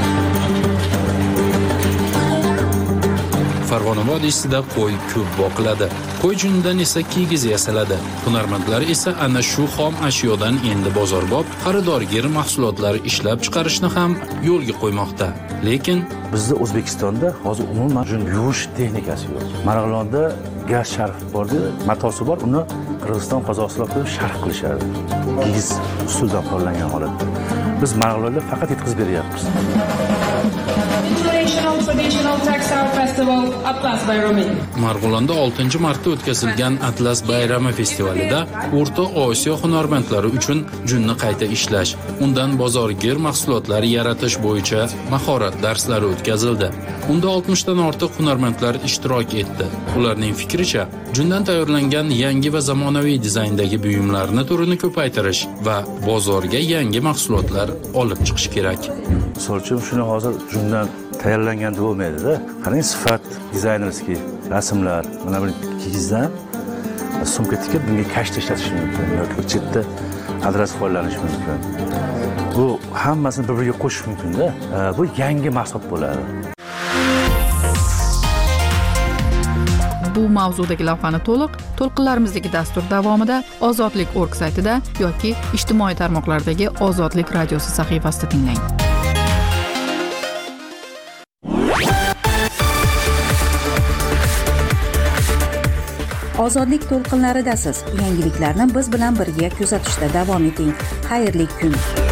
Farg'ona vodiysida qo'y ko'p boqiladi. Qo'y junidan esa kiygiz yasaladi. Hunarmandlar esa ana shu xom ashyodan endi bozorbop, xaridorgir mahsulotlar ishlab chiqarishni ham yo'lga qo'ymoqda. Lekin bizda O'zbekistonda hozir umuman jun yuvish texnikasi yo'q. Marg'ilonda gaz sharf bordi, matosi bor, uni Qirg'iziston, Qozog'istonda sharf qilishadi. Kiygiz usuldan qo'llangan holatda. Biz Marg'ilonda faqat yetkazib beryapmiz. International Textile Festival Atlas Bayrami. Marg'ilonda 6-marta o'tkazilgan Atlas bayrami festivalida O'rta Osiyo hunarmandlari uchun junni qayta ishlash, undan bozorgir mahsulotlar yaratish bo'yicha mahorat darslari o'tkazildi. Unda 60 dan ortiq hunarmandlar ishtirok etdi. Ularning fikricha, jundan tayyorlangan yangi va zamonaviy dizayndagi buyumlarni turini ko'paytirish va bozorga yangi mahsulotlar olib chiqish kerak. Misol uchun shuni hozir jundan tayyorlangan bo'lmaydi-da. Qarang, sifat, dizaynerskiy rasmlar, mana bu kiyizdan sumka tikib bunga kashta ishlatish mumkin yoki chetda adres qo'llanish mumkin. Bu hammasini bir-biriga qo'shish mumkin-da. Bu yangi mahsulot bo'ladi. Bu mavzudagi lavhani to'lqinlarimizdagi dastur davomida Ozodlik.org saytida yoki ijtimoiy tarmoqlardagi Ozodlik radiosi sahifasida tinglang. Ozodlik to'lqinlaridasiz. Yangiliklarni biz bilan birga kuzatishda davom eting. Xayrli kun.